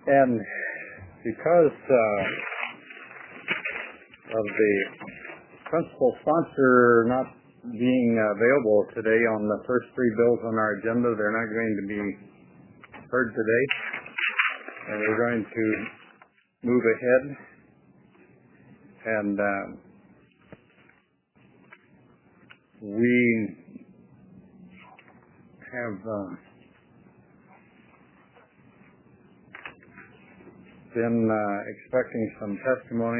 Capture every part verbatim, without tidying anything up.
And because uh, of the principal sponsor not being available today on the first three bills on our agenda, they're not going to be heard today. And we're going to move ahead. And uh, we have uh, been uh, expecting some testimony.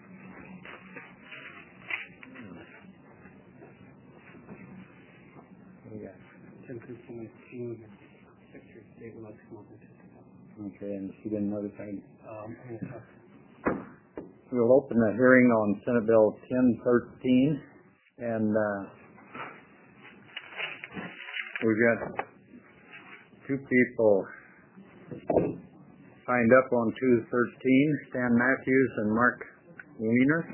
Okay, and she didn't notify me. Um, we'll open the hearing on Senate Bill ten thirteen, and uh, we've got two people signed up on two thirteen, Stan Matthews and Mark Weiner.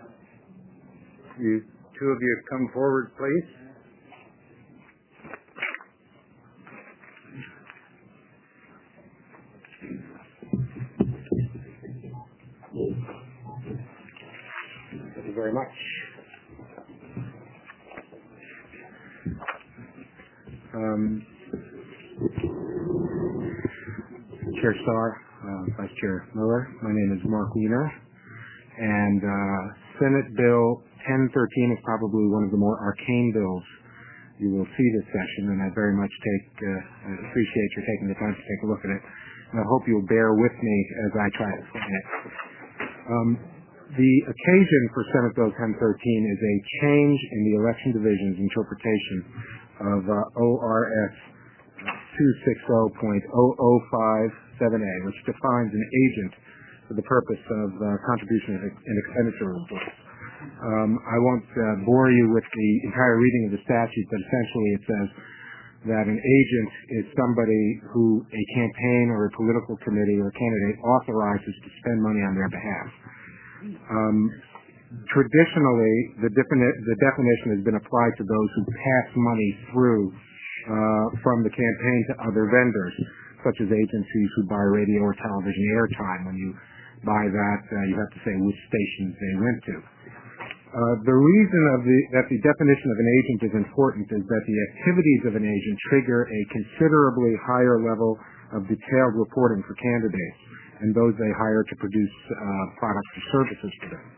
You two of you come forward, please. Thank you very much. Um, Chair Starr, uh, Vice Chair Miller, my name is Mark Weiner, and uh, Senate Bill ten thirteen is probably one of the more arcane bills you will see this session, and I very much take uh, I appreciate your taking the time to take a look at it, and I hope you'll bear with me as I try to explain it. Um, the occasion for Senate Bill ten thirteen is a change in the Election Division's interpretation of uh, O R S two sixty point zero zero five seven A, which defines an agent for the purpose of uh, contribution and expenditure reports. Um, I won't uh, bore you with the entire reading of the statute, but essentially it says that an agent is somebody who a campaign or a political committee or candidate authorizes to spend money on their behalf. Um, traditionally, the, defini- the definition has been applied to those who pass money through uh, from the campaign to other vendors, such as agencies who buy radio or television airtime. When you buy that, uh, you have to say which stations they went to. Uh, the reason of the, that the definition of an agent is important is that the activities of an agent trigger a considerably higher level of detailed reporting for candidates and those they hire to produce uh, products or services for them.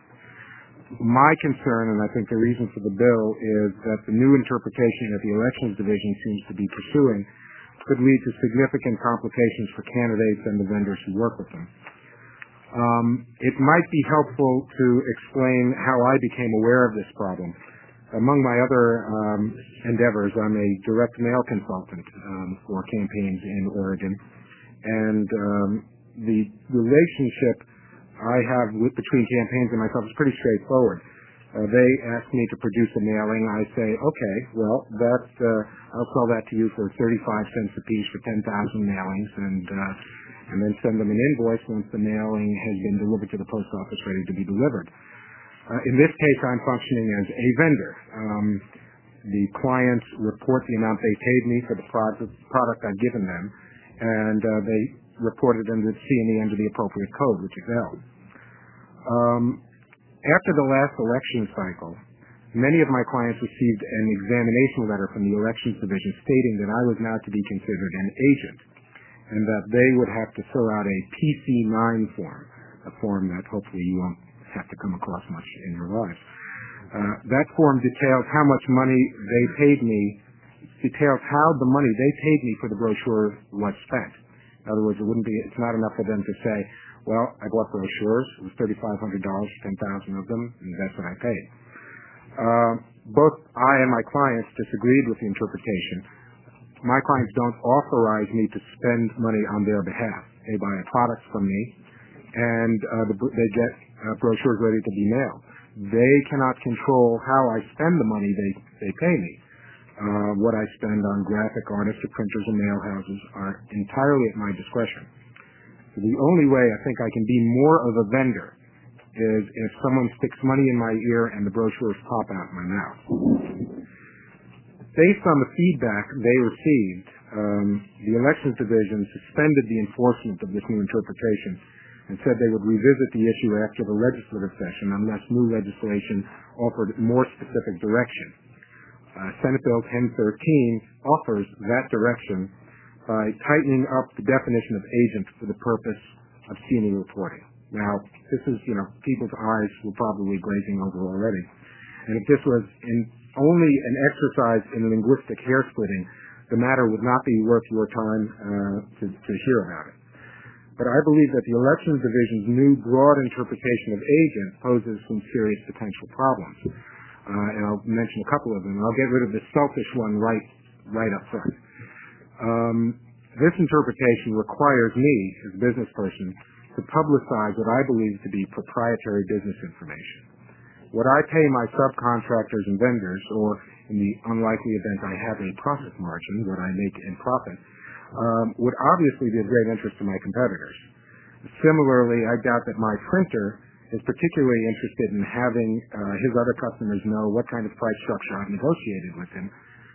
My concern, and I think the reason for the bill, is that the new interpretation that the Elections Division seems to be pursuing could lead to significant complications for candidates and the vendors who work with them. Um, it might be helpful to explain how I became aware of this problem. Among my other um, endeavors, I'm a direct mail consultant um, for campaigns in Oregon, and um, the relationship I have with, between campaigns and myself is pretty straightforward. Uh, they ask me to produce a mailing. I say, okay, well, that uh, I'll sell that to you for thirty-five cents a piece for ten thousand mailings, and uh, and then send them an invoice once the mailing has been delivered to the post office ready to be delivered. Uh, in this case, I'm functioning as a vendor. Um, the clients report the amount they paid me for the product, product I've given them, and uh, they report it under the C and E under the appropriate code, which is L. Um, after the last election cycle, many of my clients received an examination letter from the Elections Division stating that I was now to be considered an agent, and that they would have to fill out a P C nine form, a form that hopefully you won't have to come across much in your lives. Uh, that form details how much money they paid me, details how the money they paid me for the brochure was spent. In other words, it wouldn't be, it's not enough for them to say, well, I bought brochures, it was thirty-five hundred dollars for ten thousand of them, and that's what I paid. Uh, both I and my clients disagreed with the interpretation. My clients don't authorize me to spend money on their behalf. They buy a product from me, and uh, the, they get uh, brochures ready to be mailed. They cannot control how I spend the money they, they pay me. Uh, what I spend on graphic artists or printers and mail houses are entirely at my discretion. So the only way I think I can be more of a vendor is if someone sticks money in my ear and the brochures pop out my mouth. Based on the feedback they received, um, the Elections Division suspended the enforcement of this new interpretation and said they would revisit the issue after the legislative session unless new legislation offered more specific direction. Uh, Senate Bill ten thirteen offers that direction by tightening up the definition of agent for the purpose of C and E reporting. Now, this is, you know, people's eyes were probably glazing over already. And if this was in only an exercise in linguistic hair splitting, the matter would not be worth your time uh, to, to hear about it. But I believe that the Elections Division's new broad interpretation of agent poses some serious potential problems. Uh, and I'll mention a couple of them. I'll get rid of the selfish one right, right up front. Um, this interpretation requires me, as a business person, to publicize what I believe to be proprietary business information. What I pay my subcontractors and vendors, or in the unlikely event I have a profit margin, what I make in profit, um, would obviously be of great interest to my competitors. Similarly, I doubt that my printer is particularly interested in having uh, his other customers know what kind of price structure I've negotiated with him.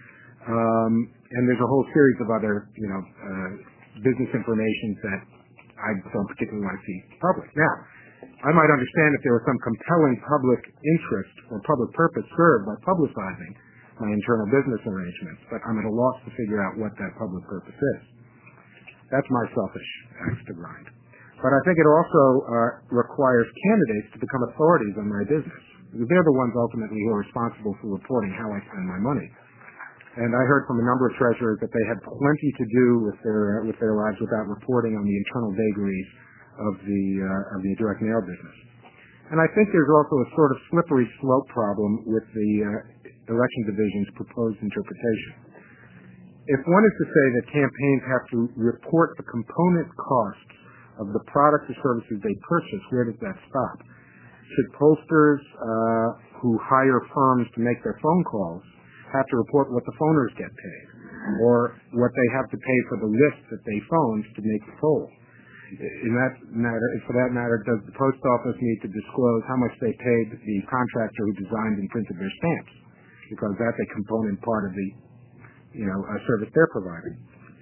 Um, and there's a whole series of other, you know, uh, business information that I don't particularly want to see public. Now, I might understand if there was some compelling public interest or public purpose served by publicizing my internal business arrangements, but I'm at a loss to figure out what that public purpose is. That's my selfish axe to grind. But I think it also uh, requires candidates to become authorities on my business. They're the ones ultimately who are responsible for reporting how I spend my money. And I heard from a number of treasurers that they had plenty to do with their with their lives without reporting on the internal vagaries of the uh, of the direct mail business. And I think there's also a sort of slippery slope problem with the uh, Election Division's proposed interpretation. If one is to say that campaigns have to report the component costs of the products or services they purchase, where does that stop? Should pollsters uh, who hire firms to make their phone calls have to report what the phoners get paid, or what they have to pay for the list that they phoned to make the poll? In that matter, for that matter, does the post office need to disclose how much they paid the contractor who designed and printed their stamps? Because that's a component part of the, you know, uh, service they're providing.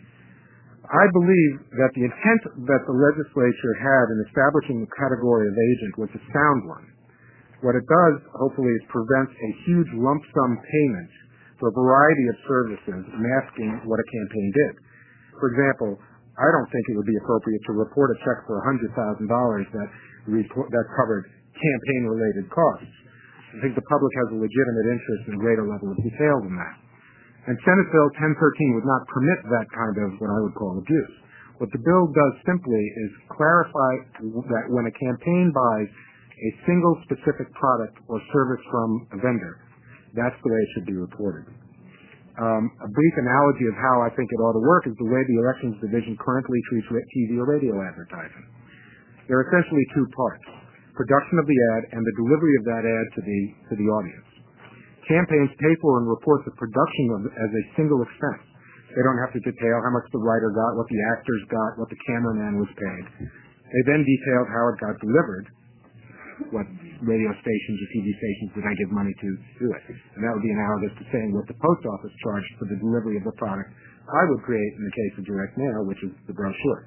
I believe that the intent that the legislature had in establishing the category of agent was a sound one. What it does, hopefully, is prevent a huge lump sum payment for a variety of services masking what a campaign did. For example, I don't think it would be appropriate to report a check for one hundred thousand dollars that that covered campaign-related costs. I think the public has a legitimate interest in a greater level of detail than that. And Senate Bill ten thirteen would not permit that kind of what I would call abuse. What the bill does simply is clarify that when a campaign buys a single specific product or service from a vendor, that's the way it should be reported. Um, a brief analogy of how I think it ought to work is the way the Elections Division currently treats T V or radio advertising. There are essentially two parts: production of the ad and the delivery of that ad to the to the audience. Campaigns pay for and report the production of as a single expense. They don't have to detail how much the writer got, what the actors got, what the cameraman was paid. They then detailed how it got delivered, what radio stations or T V stations did I give money to do it. And that would be analogous to saying what the post office charged for the delivery of the product I would create in the case of direct mail, which is the brochure.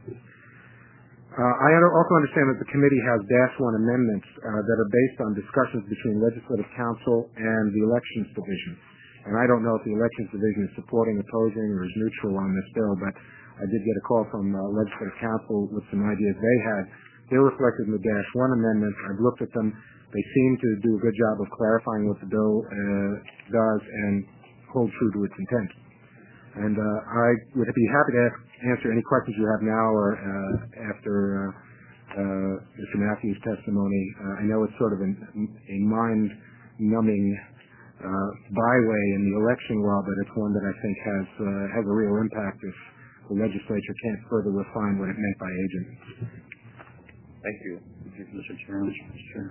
Uh, I also understand that the committee has dash one amendments uh, that are based on discussions between Legislative Council and the Elections Division. And I don't know if the Elections Division is supporting, opposing, or is neutral on this bill, but I did get a call from uh, Legislative Council with some ideas they had. They're reflected in the dash one amendments. I've looked at them. They seem to do a good job of clarifying what the bill uh, does and hold true to its intent. And uh, I would be happy to ask, answer any questions you have now or uh, after uh, uh, Mister Matthews' testimony. Uh, I know it's sort of an, a mind-numbing uh, byway in the election law, but it's one that I think has uh, has a real impact if the legislature can't further refine what it meant by agent. Thank you, Mister Chairman. Mister Chair.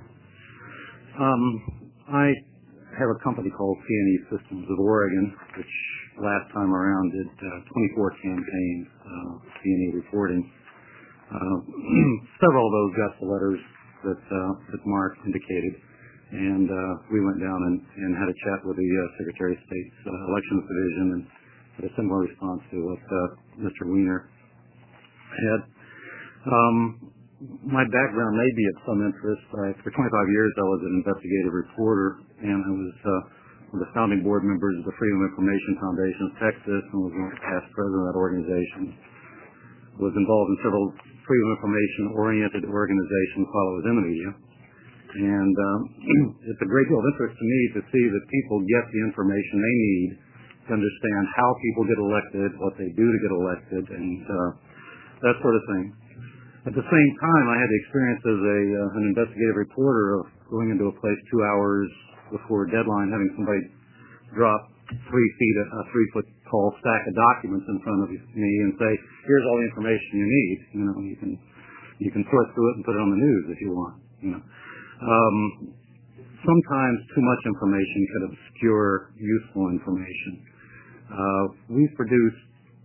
Um, I have a company called C and E Systems of Oregon, which last time around did uh, twenty-four campaigns, uh, C and E reporting. Uh, several of those got the letters that uh, that Mark indicated, and uh, we went down and, and had a chat with the uh, Secretary of State's uh, Elections Division and a similar response to what uh, Mister Weiner had. Um, my background may be of some interest. I, for twenty-five years, I was an investigative reporter, and I was uh, one of the founding board members of the Freedom of Information Foundation of Texas, and was one of the past president of that organization. Was involved in several freedom of information-oriented organizations while I was in the media. And um, it's a great deal of interest to me to see that people get the information they need to understand how people get elected, what they do to get elected, and uh, that sort of thing. At the same time, I had the experience as a uh, an investigative reporter of going into a place two hours before a deadline, having somebody drop three feet, a, a three-foot tall stack of documents in front of me and say, "Here's all the information you need." You know, you can you can sort through it and put it on the news if you want. You know, um, sometimes too much information can obscure useful information. Uh, we've produced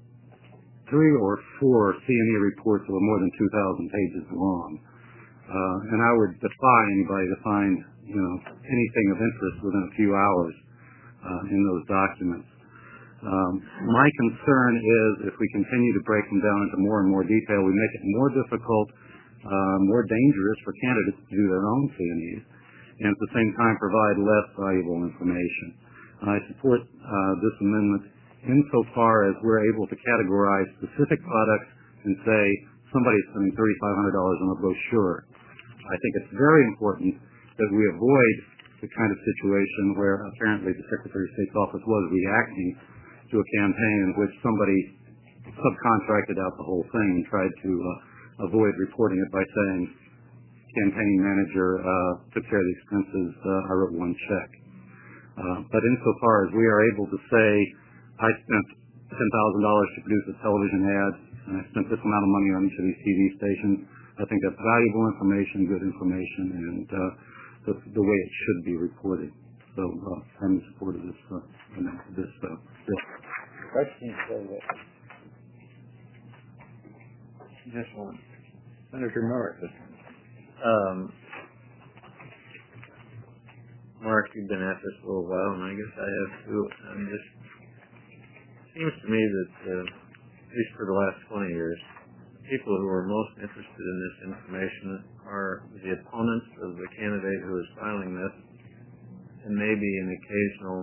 three or four C N E reports that were more than two thousand pages long, uh, and I would defy anybody to find you know anything of interest within a few hours uh, in those documents. Um, my concern is if we continue to break them down into more and more detail, we make it more difficult, uh, more dangerous for candidates to do their own C N Es, and at the same time provide less valuable information. I support uh, this amendment insofar as we're able to categorize specific products and say somebody's spending thirty-five hundred dollars on a brochure. I think it's very important that we avoid the kind of situation where apparently the Secretary of State's office was reacting to a campaign in which somebody subcontracted out the whole thing and tried to uh, avoid reporting it by saying, campaign manager uh, took care of the expenses, uh, I wrote one check. Uh, but insofar as we are able to say, I spent ten thousand dollars to produce a television ad, and I spent this amount of money on each of these T V stations, I think that's valuable information, good information, and uh, the, the way it should be reported. So uh, I'm in support of this, uh, this uh, bill. Questions for that? Just one. Senator Miller. Um, Mark, you've been at this for a little while, and I guess I have too. And just seems to me that, uh, at least for the last twenty years, people who are most interested in this information are the opponents of the candidate who is filing this, and maybe an occasional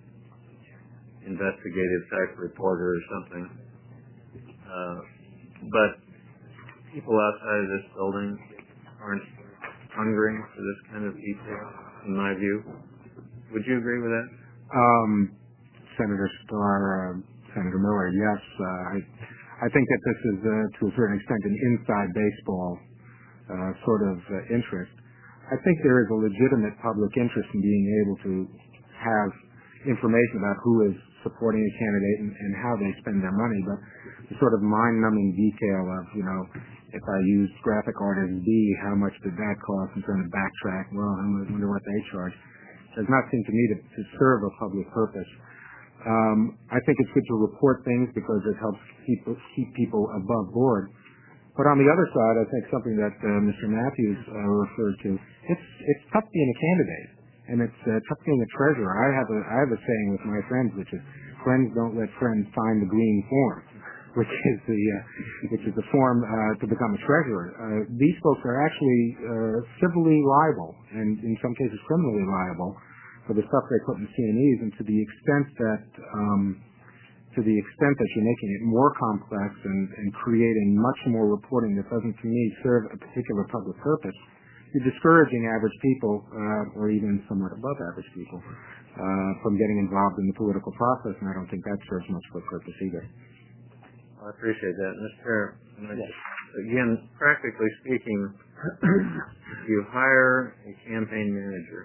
investigative type reporter or something. Uh, but people outside of this building aren't hungering for this kind of detail, in my view. Would you agree with that? Um, Senator Starr, uh, Senator Miller, yes. Uh, I, I think that this is, uh, to a certain extent, an inside baseball uh, sort of uh, interest. I think there is a legitimate public interest in being able to have information about who is supporting a candidate and, and how they spend their money, but the sort of mind-numbing detail of, you know, if I used graphic artist B, how much did that cost, and trying to backtrack, well, I wonder what they charge, does not seem to me to, to serve a public purpose. Um, I think it's good to report things because it helps keep, keep people above board. But on the other side, I think something that uh, Mister Matthews uh, referred to, it's it's tough being a candidate, and it's uh, tough being a treasurer. I have a I have a saying with my friends, which is, friends don't let friends sign the green form, which is the uh, which is the form uh, to become a treasurer. Uh, these folks are actually uh, civilly liable, and in some cases criminally liable, for the stuff they put in C N Es, and to the extent that um, to the extent that you're making it more complex and, and creating much more reporting that doesn't, to me, serve a particular public purpose, you're discouraging average people, uh, or even somewhat above average people, uh, from getting involved in the political process, and I don't think that serves much of a purpose either. I appreciate that. Mister Yes. Again, practically speaking, you hire a campaign manager,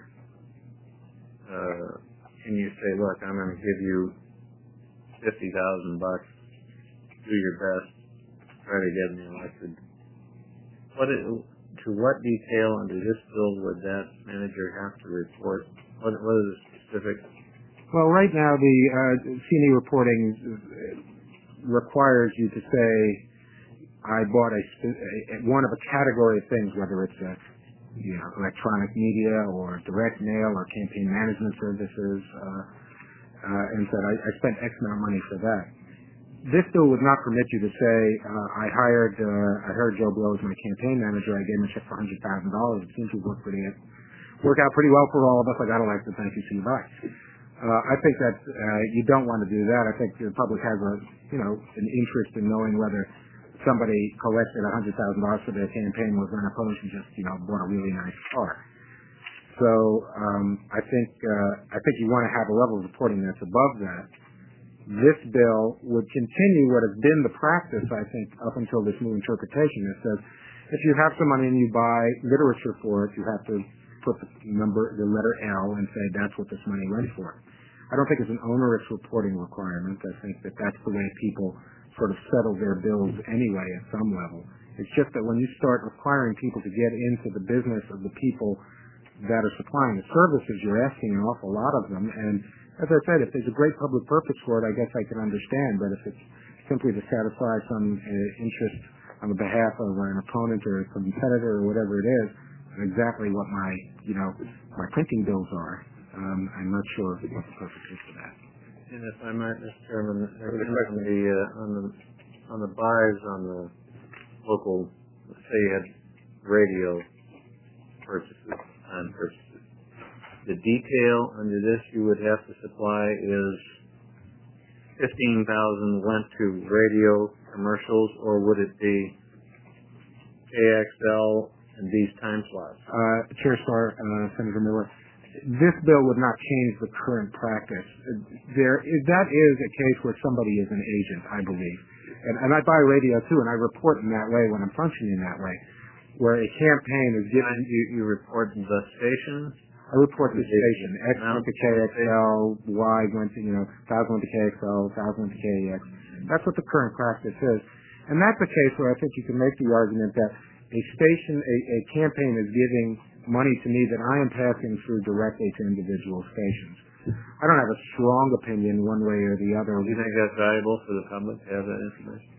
uh, and you say, look, I'm going to give you fifty thousand bucks, do your best, try to get me elected. What is, to what detail under this bill would that manager have to report? What, what are the specifics? Well, right now the uh, C N E reporting requires you to say, I bought a, a one of a category of things, whether it's a, you know, electronic media or direct mail or campaign management services. Uh, uh, and said, I, I spent X amount of money for that. This bill would not permit you to say, uh, I hired uh, I hired Joe Blow as my campaign manager. I gave him a check for one hundred thousand dollars. It seems to work pretty work out pretty well for all of us. I got to like to thank you, see you bye. Uh, I think that uh, you don't want to do that. I think the public has a you know an interest in knowing whether somebody collected one hundred thousand dollars for their campaign was then opposed to just you know bought a really nice car. So um, I think uh, I think you want to have a level of reporting that's above that. This bill would continue what has been the practice, I think, up until this new interpretation that says if you have some money and you buy literature for it, you have to put the number, the letter L, and say that's what this money went for. I don't think it's an onerous reporting requirement. I think that that's the way people sort of settle their bills anyway at some level. It's just that when you start requiring people to get into the business of the people that are supplying the services, you're asking an awful lot of them, and as I said, if there's a great public purpose for it, I guess I can understand. But if it's simply to satisfy some uh, interest on the behalf of an opponent or a competitor or whatever it is, exactly what my, you know, my printing bills are, um, I'm not sure what the purpose is for that. And if I might, Mister Chairman, on the uh, on the on the buys on the local, let's say you had radio purchases, on purchases. The detail under this you would have to supply is fifteen thousand went to radio commercials, or would it be K X L and these time slots? Uh, Chair Starr, uh, Senator Miller, this bill would not change the current practice. There is, that is a case where somebody is an agent, I believe. And, and I buy radio too, and I report in that way when I'm functioning that way, where a campaign is given. You, you report the station? I report the station. X went to K X L, Y went to, you know, one thousand went to K X L, one thousand went to K E X. That's what the current practice is. And that's a case where I think you can make the argument that a station, a, a campaign is giving money to me that I am passing through directly to individual stations. I don't have a strong opinion one way or the other. Do you think that's valuable for the public to have that information?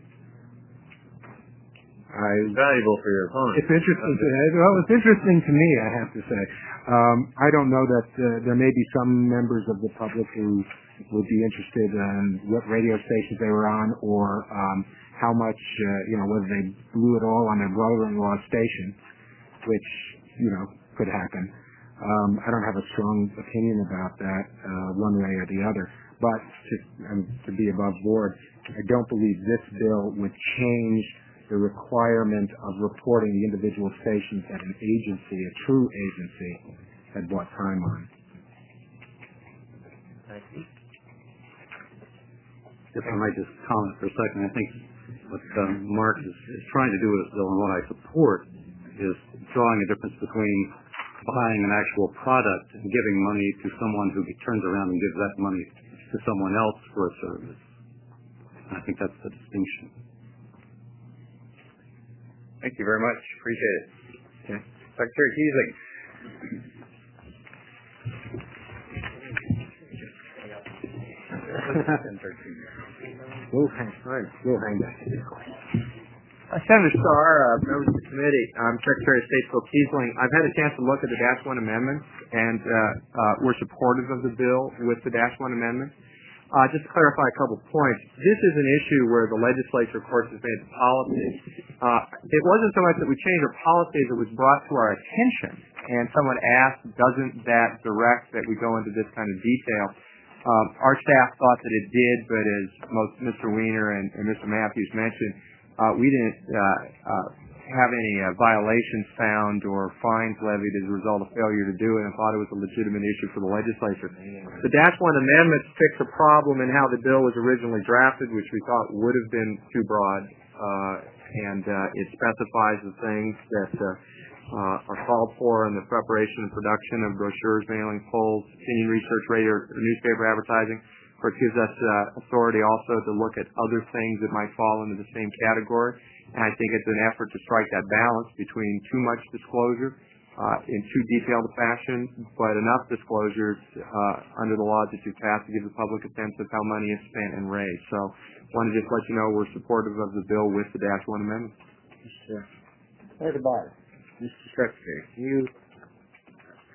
I, it's valuable for your opponent. It's interesting. To, well, it's interesting to me, I have to say. Um, I don't know that uh, there may be some members of the public who would be interested in what radio stations they were on, or um, how much, uh, you know, whether they blew it all on their brother-in-law's station, which, you know, could happen. Um, I don't have a strong opinion about that uh, one way or the other. But to, um, to be above board, I don't believe this bill would change the requirement of reporting the individual stations that an agency, a true agency, had bought time on. Thank you. If I might just comment for a second, I think what um, Mark is, is trying to do with this bill, and what I support, is drawing a difference between buying an actual product and giving money to someone who turns around and gives that money to someone else for a service. I think that's the distinction. Thank you very much. Appreciate it. Okay. Secretary Keisling. We'll hang, we'll hang back. Uh, Senator Starr, uh, members of the committee, I'm Secretary of State Phil Keisling. I've had a chance to look at the Dash one amendments, and uh, uh, we're supportive of the bill with the Dash one amendment. Uh, just to clarify a couple points, this is an issue where the legislature, of course, has made policy. Uh, it wasn't so much that we changed our policies, it was brought to our attention, and someone asked, doesn't that direct that we go into this kind of detail? Um, our staff thought that it did, but as most Mister Weiner and, and Mister Matthews mentioned, uh, we didn't uh, uh, have any uh, violations found or fines levied as a result of failure to do it, and thought it was a legitimate issue for the legislature. The Dash one amendments fix a problem in how the bill was originally drafted, which we thought would have been too broad, uh, and uh, it specifies the things that uh, uh, are called for in the preparation and production of brochures, mailing, polls, opinion research, radio, or newspaper advertising. Or it gives us uh, authority also to look at other things that might fall into the same category. And I think it's an effort to strike that balance between too much disclosure uh, in too detailed a fashion, but enough disclosures uh, under the laws that you've passed to give the public a sense of how money is spent and raised. So I want to just let you know we're supportive of the bill with the Dash one amendment. Sure. Senator Barr. Mister Secretary, you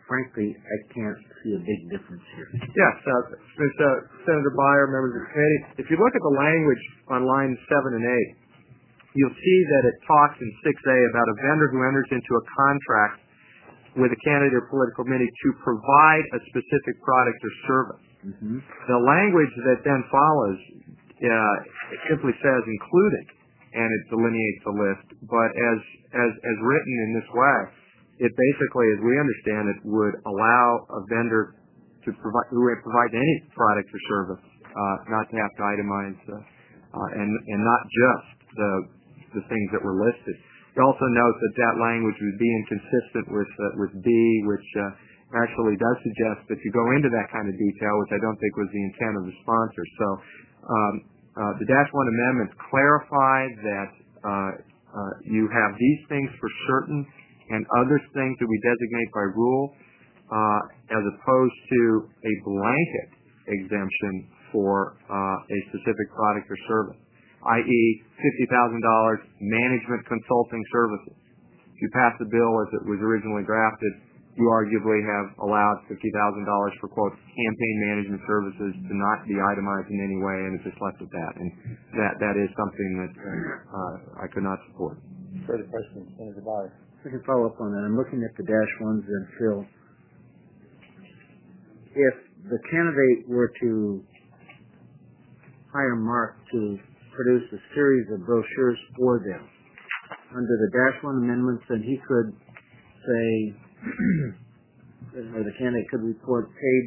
frankly, I can't see a big difference here. Yes, uh, Mister Senator Beyer, members of the committee, if you look at the language on lines seven and eight, you'll see that it talks in six A about a vendor who enters into a contract with a candidate or political committee to provide a specific product or service. Mm-hmm. The language that then follows uh, it simply says including, and it delineates the list. But as as as written in this way, it basically, as we understand it, would allow a vendor to provide who provides any product or service uh, not to have to itemize uh, uh, and and not just the the things that were listed. You also note that that language would be inconsistent with uh, with B, which uh, actually does suggest that you go into that kind of detail, which I don't think was the intent of the sponsor. So um, uh, the Dash one amendments clarify that uh, uh, you have these things for certain and other things that we designate by rule, uh, as opposed to a blanket exemption for uh, a specific product or service, that is fifty thousand dollars management consulting services. If you pass the bill as it was originally drafted, you arguably have allowed fifty thousand dollars for, quote, campaign management services to not be itemized in any way, and it's just left at that. And that that is something that uh, I could not support. Further questions, Senator Beyer? I can follow up on that. I'm looking at the dash ones and Phil. If the candidate were to hire Mark to produce a series of brochures for them under the dash one amendments, then he could say, or the candidate could report paid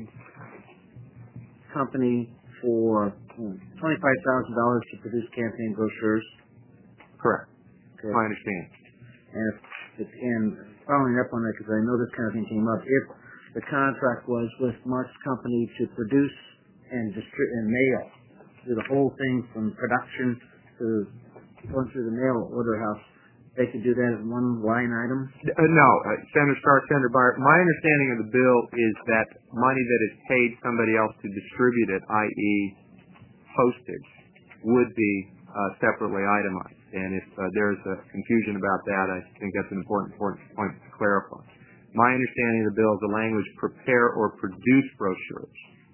company for twenty-five thousand dollars to produce campaign brochures. Correct. Okay. I understand. And, if, and following up on that, because I know this kind of thing came up, if the contract was with Mark's company to produce and distribute and mail, do the whole thing from production to going through the mail order house, they could do that as one line item? Uh, no, uh, Senator Starr, Senator Beyer, my understanding of the bill is that money that is paid somebody else to distribute it, that is postage, would be uh, separately itemized. And if uh, there's a confusion about that, I think that's an important, important point to clarify. My understanding of the bill is the language prepare or produce brochures.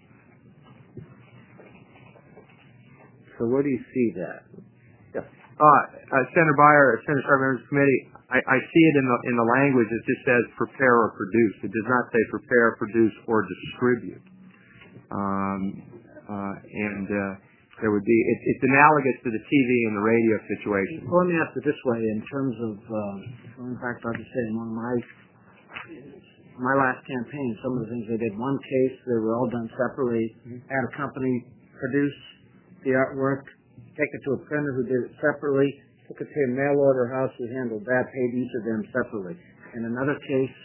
So where do you see that? Uh, uh, Senator Beyer, Senator Starr, members of the committee, I, I see it in the in the language. It just says prepare or produce. It does not say prepare, produce, or distribute. Um, uh, and uh, there would be it, it's analogous to the T V and the radio situation. Well, let me ask it this way: in terms of, um, in fact, I'll just say in one of my my last campaign, some of the things they did. One case, they were all done separately. Had a company produce the artwork, take it to a printer who did it separately, took it to a mail order house who handled that, paid each of them separately. In another case,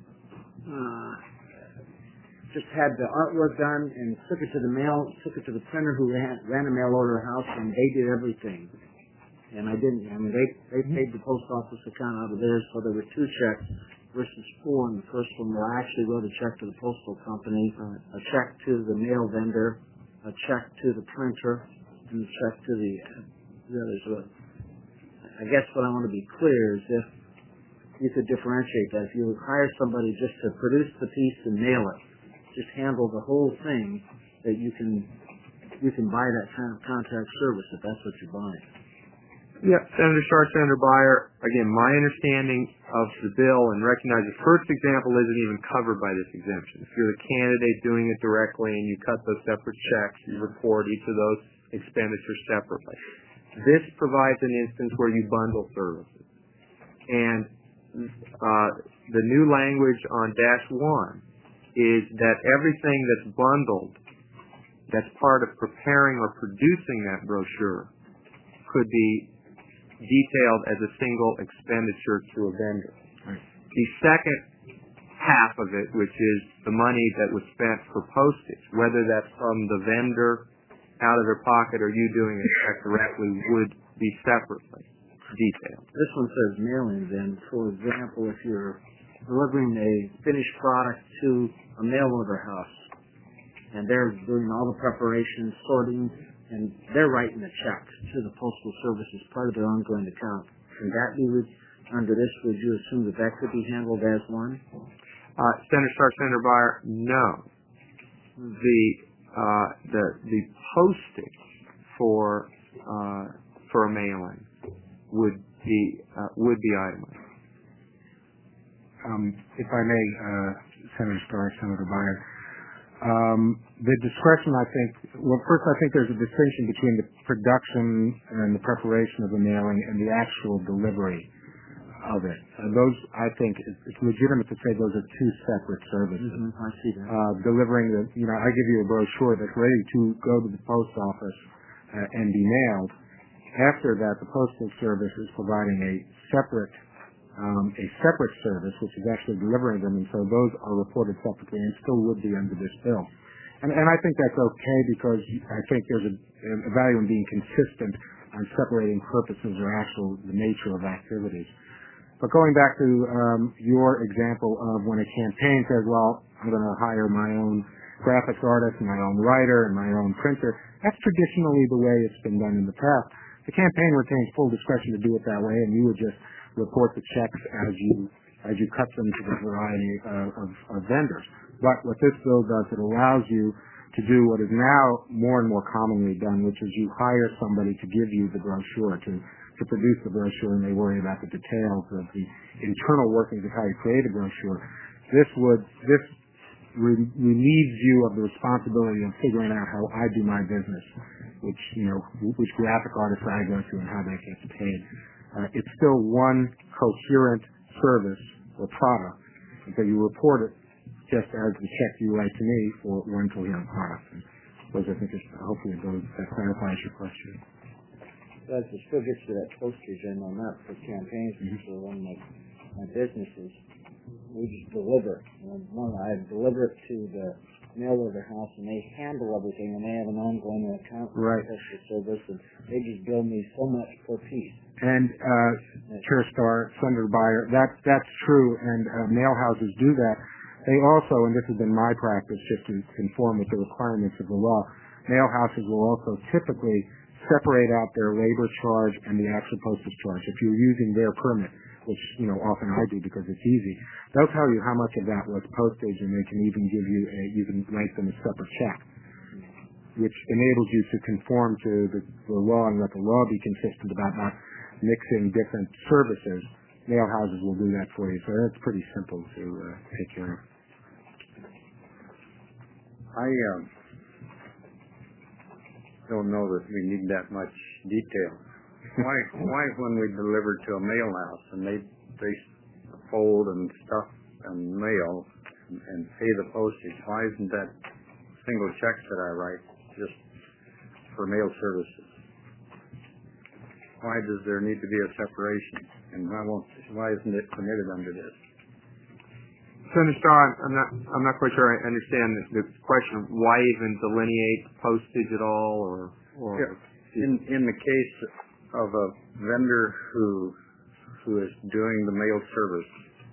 uh, just had the artwork done and took it to the mail, took it to the printer who ran, ran a mail order house, and they did everything. And I didn't. I mean, they they paid the post office account out of theirs, so there were two checks versus four. And the first one, where I actually wrote a check to the postal company, a check to the mail vendor, a check to the printer, and a check to the, the others. I guess what I want to be clear is if you could differentiate that. If you hire somebody just to produce the piece and mail it, just handle the whole thing, that you can you can buy that kind of contract service if that's what you're buying. Yeah, Senator Starr, Senator Beyer, again, my understanding of the bill, and recognize the first example isn't even covered by this exemption. If you're the candidate doing it directly and you cut those separate checks, you report each of those expenditures separately. This provides an instance where you bundle services. And uh, the new language on dash one is that everything that's bundled, that's part of preparing or producing that brochure, could be detailed as a single expenditure to a vendor. Right. The second half of it, which is the money that was spent for postage, whether that's from the vendor out of their pocket or you doing it directly, would be separately detailed. This one says mailing then. For example, if you're delivering a finished product to a mail order house and they're doing all the preparation, sorting, and they're writing a check to the Postal Service as part of their ongoing account. Can that be, under this, would you assume that that could be handled as one? Uh, Senator Starr, Senator Byer, no. The uh, the the postage for uh, for a mailing would be uh, would be itemized. Um, if I may, uh, Senator Starr, Senator Byer, um, the discretion, I think, well, first I think there's a distinction between the production and the preparation of the mailing and the actual delivery of it. Uh, those, I think, it's, it's legitimate to say those are two separate services. Mm-hmm. I see that. Uh, delivering the, you know, I give you a brochure that's ready to go to the post office uh, and be mailed. After that, the postal service is providing a separate Um, a separate service, which is actually delivering them, and so those are reported separately and still would be under this bill. And, and I think that's okay because I think there's a, a value in being consistent on separating purposes or actual the nature of activities. But going back to um, your example of when a campaign says, well, I'm going to hire my own graphics artist and my own writer and my own printer, that's traditionally the way it's been done in the past. The campaign retains full discretion to do it that way, and you would just report the checks as you as you cut them to the variety uh, of, of vendors. But what this bill does, it allows you to do what is now more and more commonly done, which is you hire somebody to give you the brochure, to, to produce the brochure, and they worry about the details of the internal workings of how you create a brochure. This would this re- relieves you of the responsibility of figuring out how I do my business, which you know which graphic artists I go to and how that gets paid. Uh, it's still one coherent service or product, and so you report it just as the check you write to me for one coherent product. And those, I think, is, hopefully those, that clarifies your question. Does it still gets to that postage, and on that for campaigns and for one of my, my businesses, we just deliver. And one, I deliver it to the mail order house, and they handle everything, and they have an ongoing account for Right. postal service, and they just bill me so much per piece. And uh, Chair Starr, Senator Byer, that, that's true, and uh, mail houses do that. They also, and this has been my practice just to conform with the requirements of the law, mail houses will also typically separate out their labor charge and the actual postage charge. If you're using their permit, which, you know, often I do because it's easy, they'll tell you how much of that was postage, and they can even give you a, you can write them a separate check, which enables you to conform to the, the law and let the law be consistent about not mixing different services. Mail houses will do that for you, so that's pretty simple to uh, take care of. I um, don't know that we need that much detail. Why, why when we deliver to a mail house and they they fold and stuff and mail and, and pay the postage, why isn't that single checks that I write just for mail services? Why does there need to be a separation? And why won't, why isn't it permitted under this? Senator Starr, I'm not I'm not quite sure I understand the, the question of why even delineate postage at all, or, or Yeah. in in the case of a vendor who who is doing the mail service.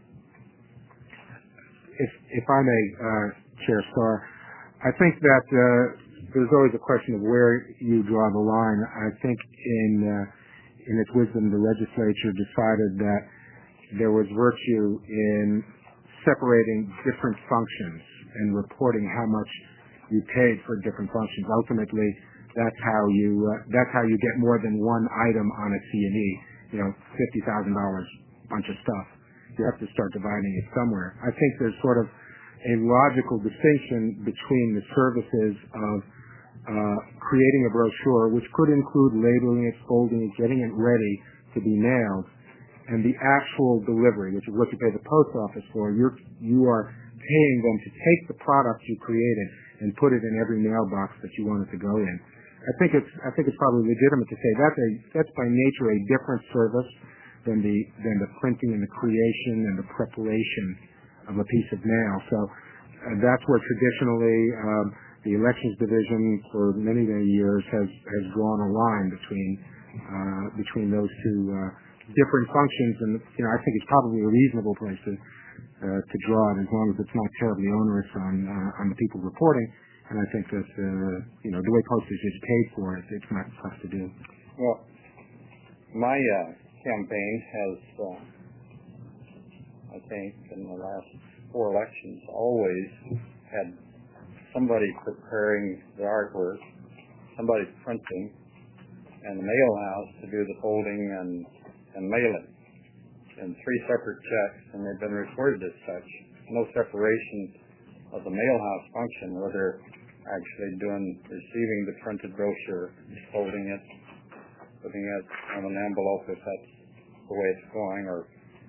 If if I may, uh, Chair Starr, I think that uh, there's always a question of where you draw the line. I think in uh, in its wisdom, the legislature decided that there was virtue in separating different functions and reporting how much you paid for different functions. Ultimately, that's how you uh, that's how you get more than one item on a C and E. You know, fifty thousand dollars, bunch of stuff. You have to start dividing it somewhere. I think there's sort of a logical distinction between the services of uh, creating a brochure, which could include labeling it, folding it, getting it ready to be mailed, and the actual delivery, which is what you pay the post office for. You're you are paying them to take the product you created and put it in every mailbox that you want it to go in. I think it's I think it's probably legitimate to say that's a that's by nature a different service than the than the printing and the creation and the preparation of a piece of mail. So uh, that's where traditionally um, the elections division for many many years has has drawn a line between uh, between those two uh, different functions, and you know I think it's probably a reasonable place to uh, to draw it as long as it's not terribly onerous on uh, on the people reporting. And I think that uh, you know the way postage is paid for it, it's not tough to do. Well, my uh, campaign has, uh, I think, in the last four elections always had somebody preparing the artwork, somebody printing, and the mail house to do the folding and, and mailing. And three separate checks, and they've been reported as such. No separation of the mail house function, where they're actually doing, receiving the printed brochure, folding it, putting it on an envelope if that's the way it's going, or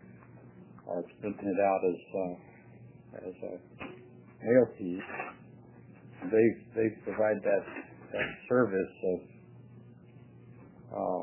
or printing it out as uh, as a mail piece. They they provide that that service of uh,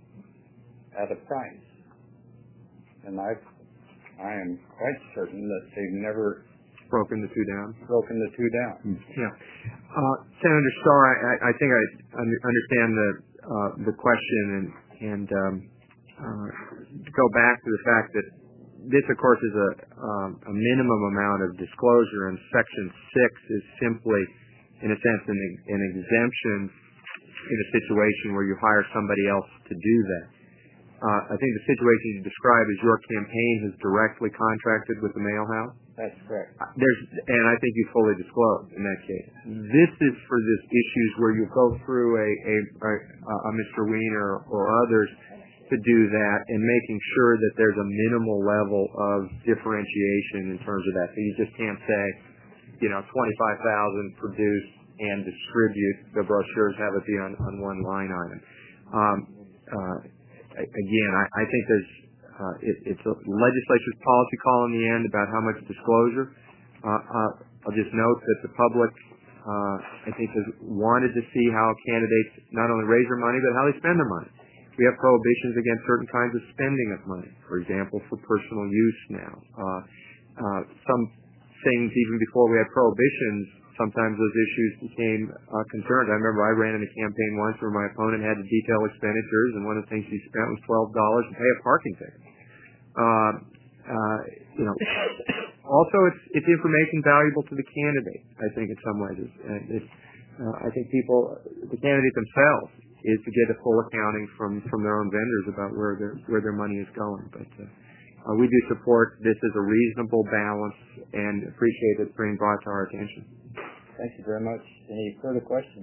at a price, and I I am quite certain that they've never broken the two down. broken the two down. Yeah, uh, Senator Starr, I, I think I un- understand the uh, the question, and and um, uh, go back to the fact that this, of course, is a um, a minimum amount of disclosure, and Section Six is simply, in a sense, an, an exemption in a situation where you hire somebody else to do that. Uh, I think the situation you describe is your campaign has directly contracted with the mail house. That's correct. There's, and I think you fully disclosed in that case. This is for this issues where you go through a, a, a, a Mister Weiner or others to do that, and making sure that there's a minimal level of differentiation in terms of that. So you just can't say, you know, twenty-five thousand produce and distribute the brochures, have it be on, on one line item. Um, uh, again, I, I think there's Uh, it, it's a legislature's policy call in the end about how much disclosure. Uh, uh, I'll just note that the public, uh, I think, has wanted to see how candidates not only raise their money, but how they spend their money. We have prohibitions against certain kinds of spending of money, for example, for personal use now. Uh, uh, some things, even before we had prohibitions, sometimes those issues became uh, concerns. I remember I ran in a campaign once where my opponent had to detail expenditures, and one of the things he spent was twelve dollars to pay a parking ticket. Uh, uh, you know, also it's it's information valuable to the candidate. I think in some ways, it's, it's, uh, I think people, the candidate themselves, is to get a full accounting from, from their own vendors about where their where their money is going. But uh, uh, we do support this as a reasonable balance, and appreciate it being brought to our attention. Thank you very much. Any further questions?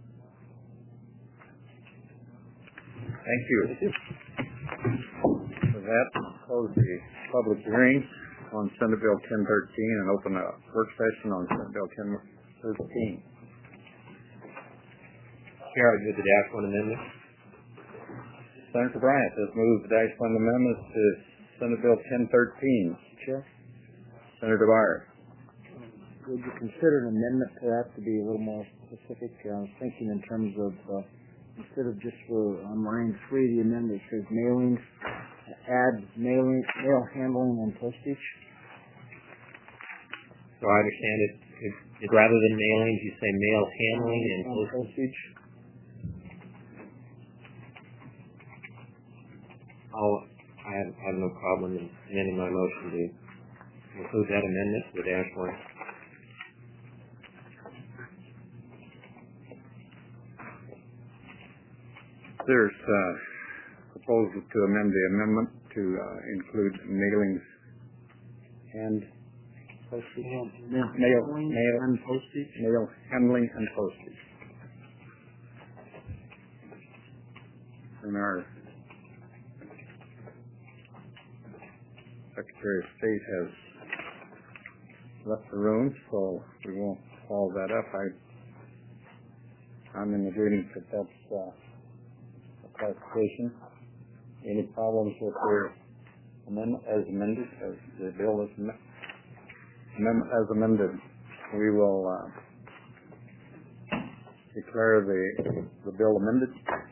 Thank you. With that, close the public hearing on Senate Bill ten thirteen and open a work session on Senate Bill ten thirteen. Chair, I do the Dash One Amendment. Senator Bryant has moved the Dash One Amendment to Senate Bill ten thirteen. Chair, Senator Byers. would you consider an amendment to that to be a little more specific? I was thinking in terms of, uh, instead of just for on line three, the amendment says mailings, add mailing, mail handling and postage. So I understand it, it, it rather than mailings, you say mail handling and And postage. postage. I'll, I have, I have no problem in amending my motion to include that amendment to the Dash One. There's a proposal to amend the amendment to uh, include mailings and Postage. Mail, Mail- handling mail. and postage. mail handling and postage. And our Secretary of State has left the room, so we won't follow that up. I, I'm in agreement that that's uh, a clarification. Any problems with the amendment as amended, as the bill is amended? Amendment as amended, we will uh, declare the the bill amended.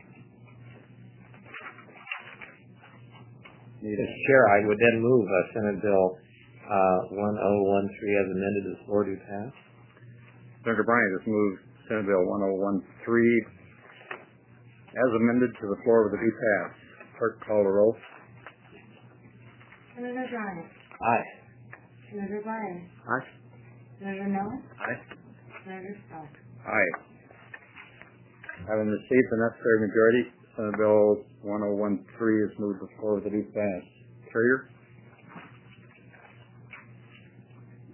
Mister Chair, I would then move uh, Senate Bill uh, one oh one three as amended to the floor to pass. Senator Bryant has moved Senate Bill one oh one three as amended to the floor with a be passed. Clerk, call the roll. Senator Bryant. Aye. Senator Byers. Aye. Senator Miller. Aye. Senator Stark. Aye. Having received the necessary majority, Senate Bill one oh one three is moved to the floor with a be passed. Carrier?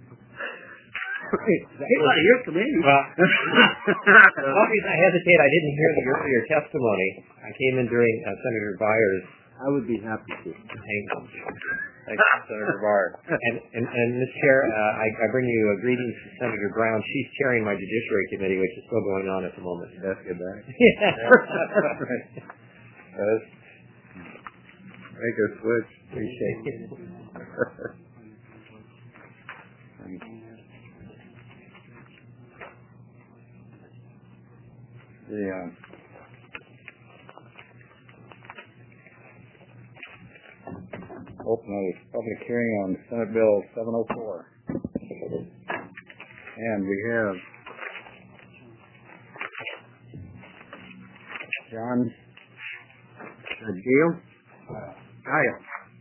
Came out of your committee. Well, the only reason I hesitate, I didn't hear the earlier testimony. I came in during uh, Senator Byers' I would be happy to. Thank you. Thank you, Senator Barr. And, and, and Miz Chair, uh, I, I bring you a greetings to Senator Brown. She's chairing my Judiciary Committee, which is still going on at the moment. That's good, back. Yes. Make a switch. Appreciate it. The, uh, open a public hearing on Senate Bill seven oh four. And we have John Gale? Kyle.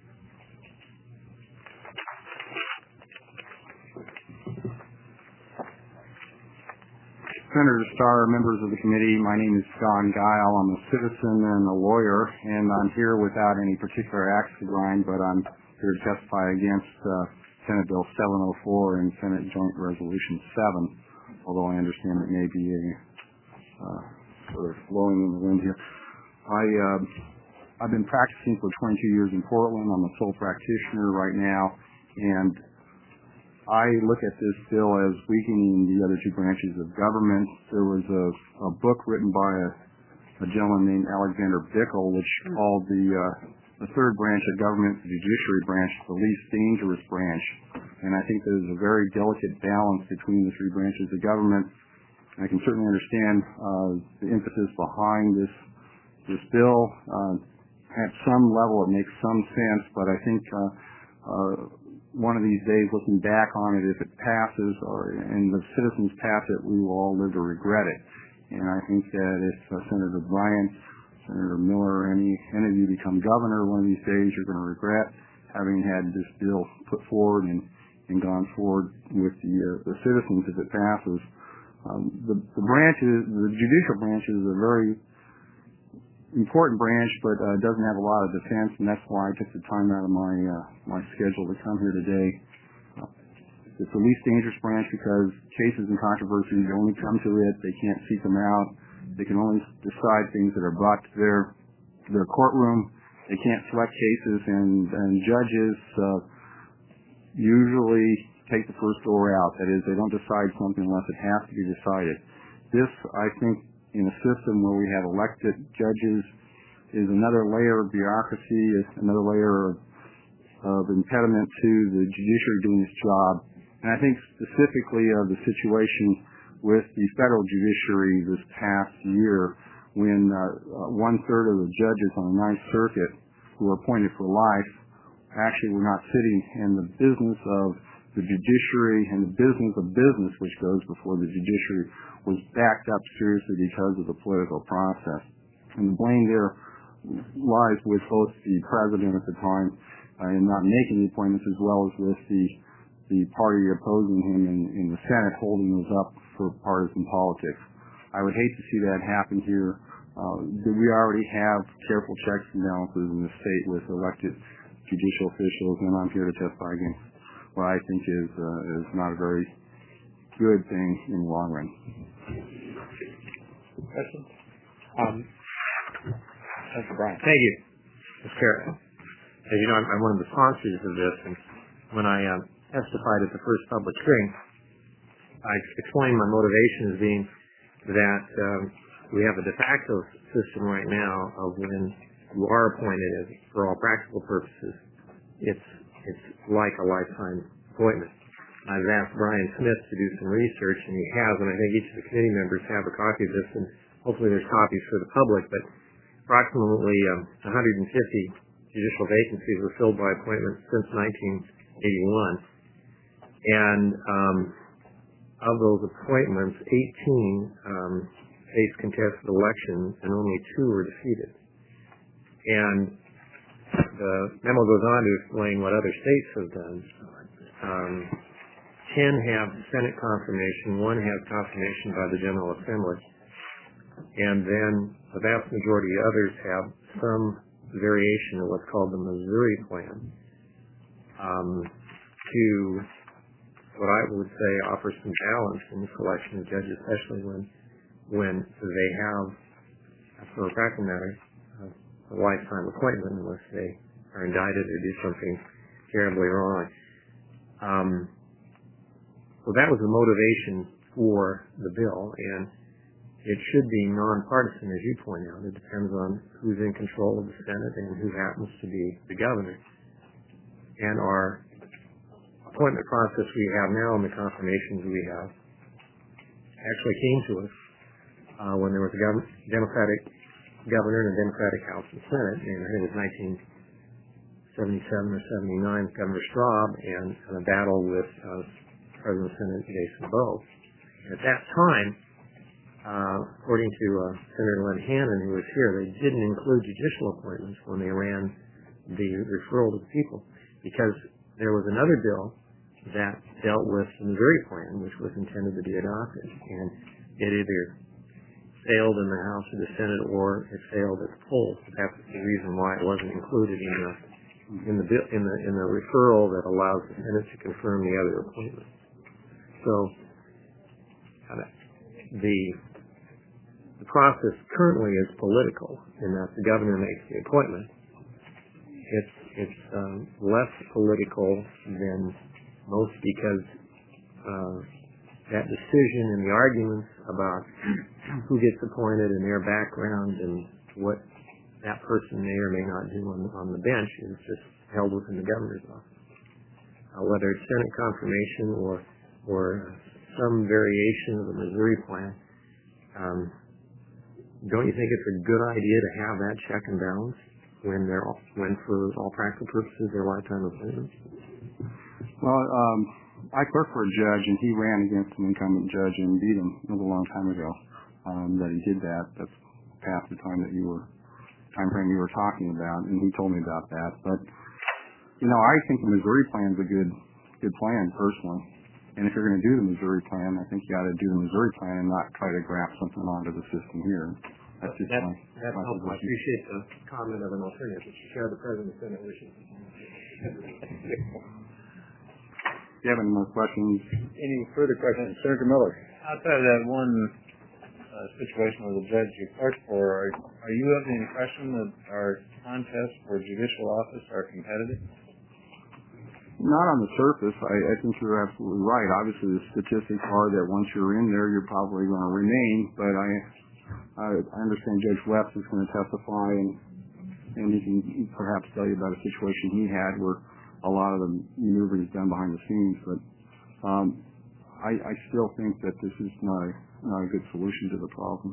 Senator Starr, members of the committee, my name is John Guile. I'm a citizen and a lawyer, and I'm here without any particular axe to grind, but I'm here to testify against uh, Senate Bill seven oh four and Senate Joint Resolution seven, although I understand it may be a uh, sort of blowing in the wind here. I, uh, I've been practicing for twenty-two years in Portland. I'm a sole practitioner right now, and I look at this bill as weakening the other two branches of government. There was a, a book written by a, a gentleman named Alexander Bickel, which called the uh, the third branch of government, the judiciary branch, the least dangerous branch. And I think there's a very delicate balance between the three branches of government. And I can certainly understand uh, the emphasis behind this this bill. Uh, at some level, it makes some sense, but I think uh, uh, one of these days, looking back on it, if it passes or and the citizens pass it, we will all live to regret it. And I think that if uh, Senator Bryant, Senator Miller, any any of you become governor one of these days, you're going to regret having had this bill put forward and, and gone forward with the uh, the citizens if it passes. Um, the the branches, the judicial branch is a very important branch, but uh, doesn't have a lot of defense, and that's why I took the time out of my uh, my schedule to come here today. Uh, it's the least dangerous branch because cases and controversies only come to it. They can't seek them out. They can only decide things that are brought to their to their courtroom. They can't select cases, and, and judges uh, usually take the first door out. That is, they don't decide something unless it has to be decided. This, I think, in a system where we have elected judges is another layer of bureaucracy, is another layer of, of impediment to the judiciary doing its job. And I think specifically of the situation with the federal judiciary this past year when uh, uh, one-third of the judges on the Ninth Circuit who were appointed for life actually were not sitting in the business of the judiciary and the business of business which goes before the judiciary was backed up seriously because of the political process. And the blame there lies with both the president at the time uh, in not making the appointments as well as with the the party opposing him in, in the Senate holding those up for partisan politics. I would hate to see that happen here. Uh, we already have careful checks and balances in the state with elected judicial officials, and I'm here to testify against what I think is uh, is not a very good thing in the long run. questions? Um, Mister Bryant. Thank you, Mister Chair. As you know, I'm, I'm one of the sponsors of this, and when I uh, testified at the first public hearing, I explained my motivation as being that um, we have a de facto system right now of when you are appointed, as for all practical purposes, it's it's like a lifetime appointment. I've asked Brian Smith to do some research, and he has, and I think each of the committee members have a copy of this, and hopefully there's copies for the public, but approximately um, one hundred fifty judicial vacancies were filled by appointment since nineteen eighty-one. And um, of those appointments, eighteen um, faced contested elections, and only two were defeated. And the memo goes on to explain what other states have done. Um, ten have Senate confirmation, one has confirmation by the General Assembly, and then the vast majority of others have some variation of what's called the Missouri Plan um, to what I would say offers some balance in the selection of judges, especially when when they have, for a practical matter, a lifetime appointment unless they are indicted or do something terribly wrong. Um, so that was the motivation for the bill, and it should be nonpartisan, as you point out. It depends on who's in control of the Senate and who happens to be the governor. And our appointment process we have now and the confirmations we have actually came to us uh, when there was a gov- Democratic governor and a Democratic House and Senate, and I think it was nineteen seventy-seven or seventy-nine with Governor Straub, and, and a battle with uh, President of the Senate Jason Bowe. At that time, uh, according to uh, Senator Len Hannon, who was here, they didn't include judicial appointments when they ran the referral to the people, because there was another bill that dealt with the Missouri Plan, which was intended to be adopted, and it either failed in the House or the Senate, or it failed at the polls. That's the reason why it wasn't included in the in the bill in the in the referral that allows the Senate to confirm the other appointments. So uh, the the process currently is political in that the governor makes the appointment. It's it's um, less political than most because uh, that decision and the arguments about who gets appointed and their background and what that person may or may not do on, on the bench is just held within the governor's office. Uh, whether it's Senate confirmation or or some variation of the Missouri Plan, um, don't you think it's a good idea to have that check and balance when they're all, when for all practical purposes they're lifetime appointments? Well, um, I clerked for a judge, and he ran against an incumbent judge and beat him. It was a long time ago um, that he did that. That's past the time that you were time frame you were talking about, and he told me about that. But you know, I think the Missouri Plan is a good good plan personally. And if you're going to do the Missouri Plan, I think you ought to do the Missouri Plan and not try to graft something onto the system here. That's just that, my, that's my helpful. I position. appreciate the comment of an alternative. Mister Chair, the President of the Senate wishes. Do you have any more questions? Any further questions? Senator Miller. Outside of that one uh, situation with the judge you clerked for, are, are you of the impression that our contests for judicial office are competitive? Not on the surface. I, I think you're absolutely right. Obviously, the statistics are that once you're in there, you're probably going to remain. But I, I, I understand Judge West is going to testify, and and he can perhaps tell you about a situation he had where a lot of the maneuvering is done behind the scenes. But um, I, I still think that this is not a not a good solution to the problem.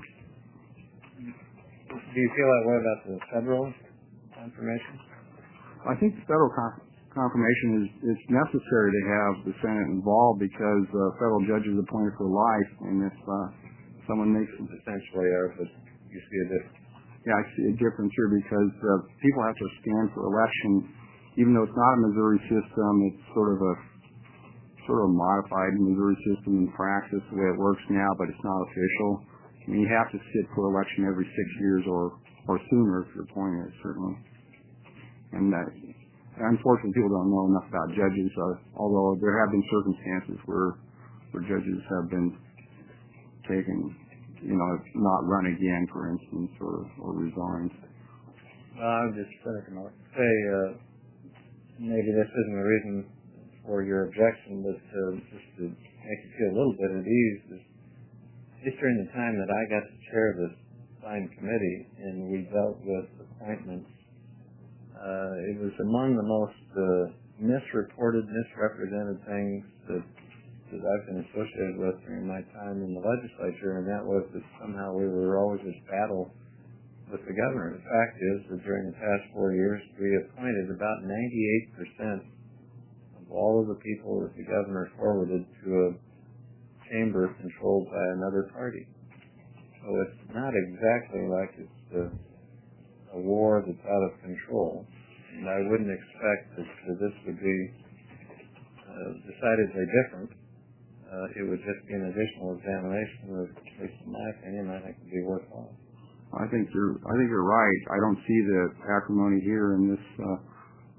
Do you feel that way about the federal confirmation? I think the federal con- confirmation is it's necessary to have the Senate involved because uh, federal judges are appointed for life, and if uh, someone makes Essentially, or if you see a difference. yeah, I see a difference here because uh, people have to stand for election, even though it's not a Missouri system. It's sort of a sort of a modified Missouri system in practice the way it works now, but it's not official. I mean, you have to sit for election every six years or or sooner if you're appointed, certainly. And uh, unfortunately, people don't know enough about judges, uh, although there have been circumstances where where judges have been taken, you know, not run again, for instance, or, or resigned. Well, I would just say uh, maybe this isn't the reason for your objection, but to, just to make you feel a little bit at ease, is just during the time that I got to chair this fine committee and we dealt with appointments, uh, it was among the most uh, misreported, misrepresented things that that I've been associated with during my time in the legislature, and that was that somehow we were always this battle with the governor. The fact is that during the past four years, we appointed about ninety-eight percent of all of the people that the governor forwarded to a chamber controlled by another party. So it's not exactly like it's a, a war that's out of control. And I wouldn't expect that, that this would be uh, decidedly different. Uh, it would just be an additional examination that, at least in my opinion, I think would be worthwhile. I think you're I think you're right. I don't see the acrimony here in this uh,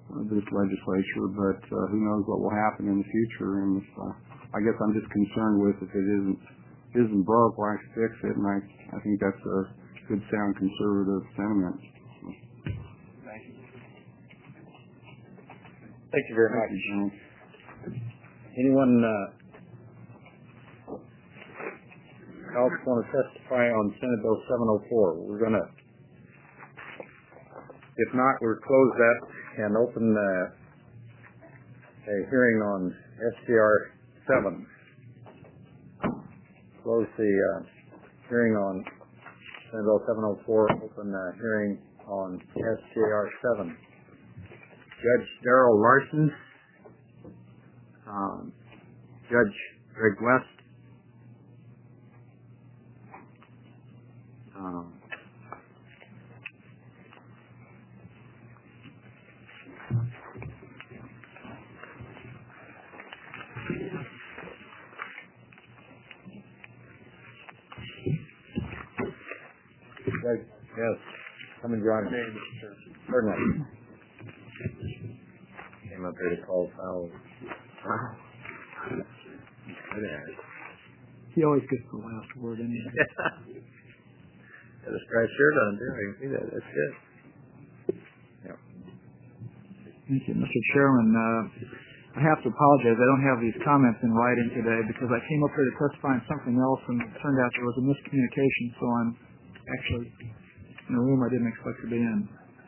uh, this legislature, but uh, who knows what will happen in the future. And if, uh, I guess I'm just concerned with if it isn't isn't broke, why fix it? And I I think that's a good, sound conservative sentiment. Thank you. Thank you very much. You, Anyone uh, else want to testify on Senate Bill seven oh four? We're going to, if not, we'll close that and open uh, a hearing on S G R seven. Close the uh, hearing on Senate Bill seven oh four, open the hearing on S G R seven. Judge Darrell Larson, um, Judge Greg West, um, Judge, yes, come and join me. Certainly. Came up here to call foul. Wow. He always gets the last word in there. Got a striped shirt on, too. I can see that. That's good. Yeah. Thank you, Mister Chairman. Uh, I have to apologize. I don't have these comments in writing today because I came up here to testify on something else, and it turned out there was a miscommunication, so I'm actually in a room I didn't expect to be in.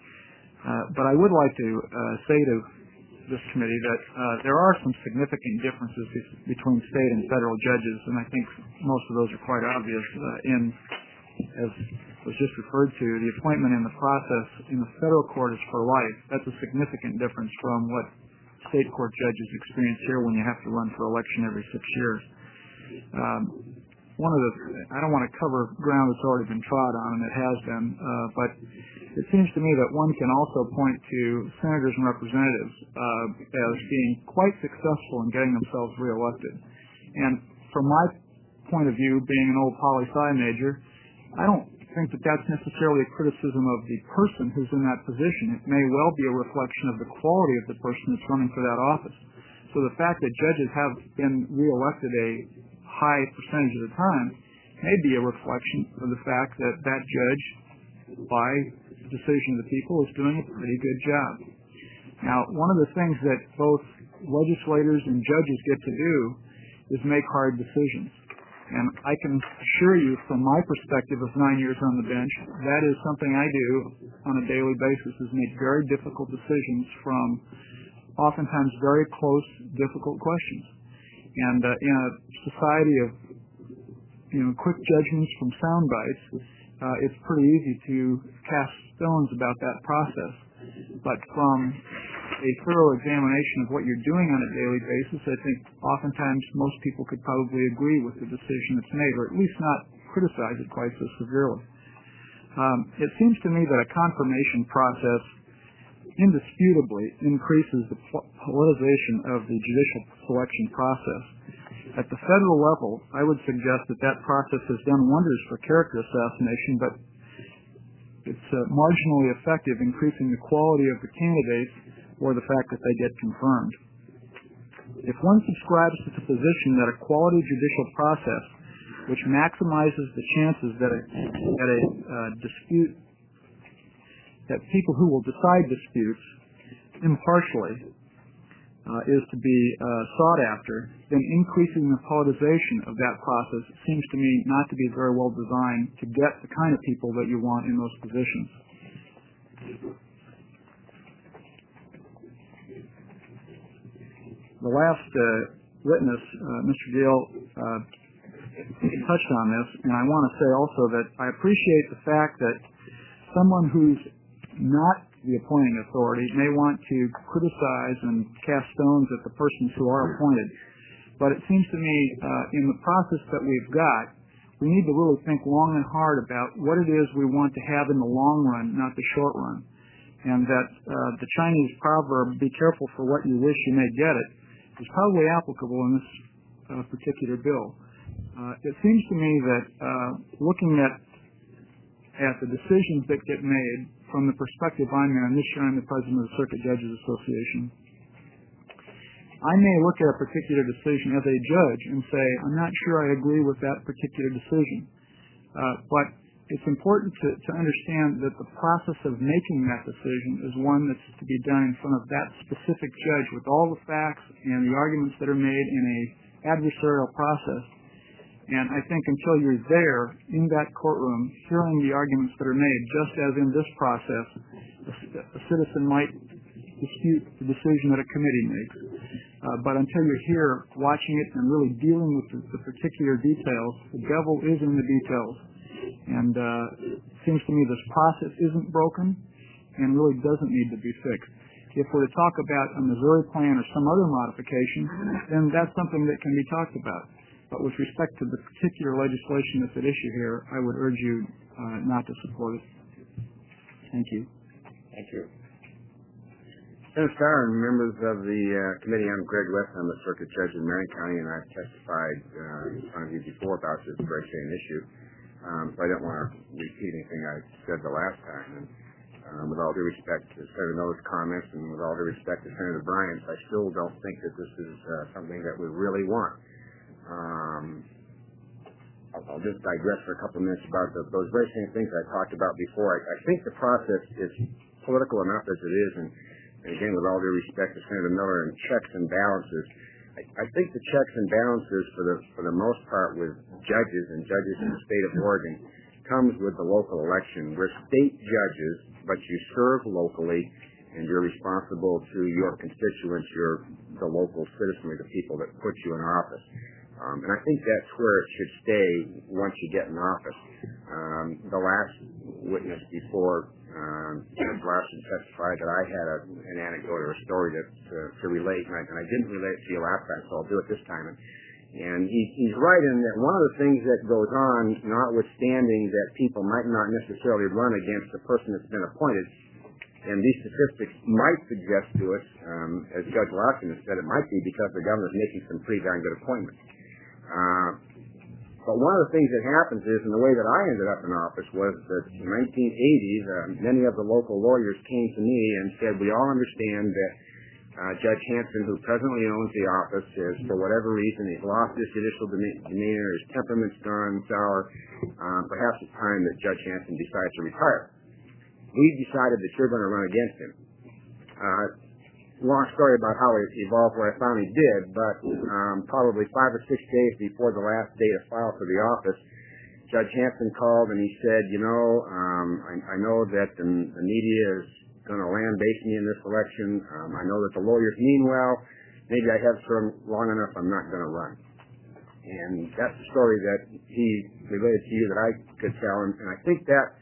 Uh, but I would like to uh, say to this committee that uh, there are some significant differences be- between state and federal judges, and I think most of those are quite obvious. Uh, in, as was just referred to, the appointment in the process in the federal court is for life. That's a significant difference from what state court judges experience here when you have to run for election every six years. Um, one of the, I don't want to cover ground that's already been trod on, and it has been, uh, but it seems to me that one can also point to senators and representatives uh, as being quite successful in getting themselves reelected. And from my point of view, being an old poli-sci major, I don't think that that's necessarily a criticism of the person who's in that position. It may well be a reflection of the quality of the person that's running for that office. So the fact that judges have been reelected a high percentage of the time may be a reflection of the fact that that judge, by decision of the people, is doing a pretty good job. Now, one of the things that both legislators and judges get to do is make hard decisions. And I can assure you, from my perspective of nine years on the bench, that is something I do on a daily basis, is make very difficult decisions from oftentimes very close, difficult questions. And uh, in a society of, you know, quick judgments from sound bites, uh, it's pretty easy to cast stones about that process. But from a thorough examination of what you're doing on a daily basis, I think oftentimes most people could probably agree with the decision that's made, or at least not criticize it quite so severely. Um, it seems to me that a confirmation process indisputably increases the politicization of the judicial selection process. At the federal level, I would suggest that that process has done wonders for character assassination, but it's uh, marginally effective, increasing the quality of the candidates or the fact that they get confirmed. If one subscribes to the position that a quality judicial process which maximizes the chances that a, that a uh, dispute, that people who will decide disputes impartially uh, is to be uh, sought after, then increasing the politicization of that process seems to me not to be very well designed to get the kind of people that you want in those positions. The last uh, witness, uh, Mister Gill, uh, touched on this, and I want to say also that I appreciate the fact that someone who's not the appointing authority may want to criticize and cast stones at the persons who are appointed. But it seems to me uh, in the process that we've got, we need to really think long and hard about what it is we want to have in the long run, not the short run. And that uh, the Chinese proverb, be careful for what you wish you may get it, is probably applicable in this uh, particular bill. Uh, it seems to me that uh, looking at at the decisions that get made from the perspective I'm in, and this year I'm the president of the Circuit Judges Association. I may look at a particular decision as a judge and say, I'm not sure I agree with that particular decision. Uh, but it's important to, to understand that the process of making that decision is one that's to be done in front of that specific judge with all the facts and the arguments that are made in a adversarial process. And I think until you're there in that courtroom hearing the arguments that are made, just as in this process, a, a citizen might dispute the decision that a committee makes. Uh, but until you're here watching it and really dealing with the, the particular details, the devil is in the details. And uh, it seems to me this process isn't broken and really doesn't need to be fixed. If we're to talk about a Missouri plan or some other modification, then that's something that can be talked about. But with respect to the particular legislation that's at issue here, I would urge you uh, not to support it. Thank you. Thank you. Senator Starr and members of the uh, committee, I'm Greg West. I'm a circuit judge in Marion County, and I've testified uh, in front of you before about this very same issue. Um, so I don't want to repeat anything I said the last time. And um, with all due respect to Senator Miller's comments and with all due respect to Senator Bryant's, I still don't think that this is uh, something that we really want. Um, I'll, I'll just digress for a couple of minutes about the, those very same things I talked about before. I, I think the process is political enough as it is, and, and again, with all due respect to Senator Miller, and checks and balances. I, I think the checks and balances, for the for the most part, with judges and judges in the state of Oregon, comes with the local election. We're state judges, but you serve locally, and you're responsible to your constituents, your the local citizenry, the people that put you in office. Um, and I think that's where it should stay once you get in office. Um, the last witness before um, Judge Larson testified that I had a, an anecdote or a story to, to, to relate, and I, and I didn't relate it to you last time, so I'll do it this time. And, and he, he's right in that one of the things that goes on, notwithstanding that people might not necessarily run against the person that's been appointed, and these statistics might suggest to us, um, as Judge Larson has said, it might be because the governor's making some pretty darn good appointments. Uh, but one of the things that happens is, and the way that I ended up in office was that in the nineteen eighties, uh, many of the local lawyers came to me and said, we all understand that uh, Judge Hanson, who presently owns the office, is, for whatever reason, he's lost his judicial demeanor, his temperament's gone sour, uh, perhaps it's time that Judge Hanson decides to retire. We decided that you're going to run against him. Uh, long story about how it evolved where I finally did, but um, probably five or six days before the last day to file for the office, Judge Hanson called and he said, you know, um, I, I know that the, the media is going to land-base me in this election. Um, I know that the lawyers mean well. Maybe I have served long enough, I'm not going to run. And that's the story that he related to you that I could tell, and, and I think that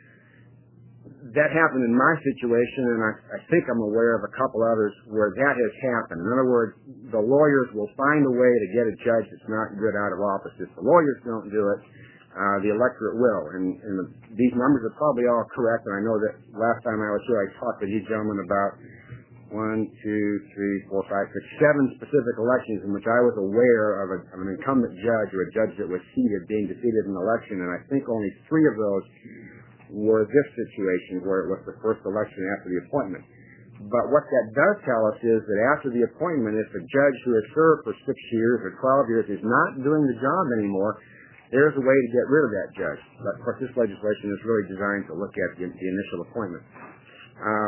that happened in my situation, and I, I think I'm aware of a couple others where that has happened. In other words, the lawyers will find a way to get a judge that's not good out of office. If the lawyers don't do it, uh, the electorate will. And, and the, these numbers are probably all correct, and I know that last time I was here, I talked with you gentlemen about one, two, three, four, five, six, seven specific elections in which I was aware of, a, of an incumbent judge or a judge that was seated, being defeated in an election, and I think only three of those were this situation where it was the first election after the appointment. But what that does tell us is that after the appointment, if a judge who has served for six years or twelve years is not doing the job anymore, there's a way to get rid of that judge. But of course, this legislation is really designed to look at the, the initial appointment. Um,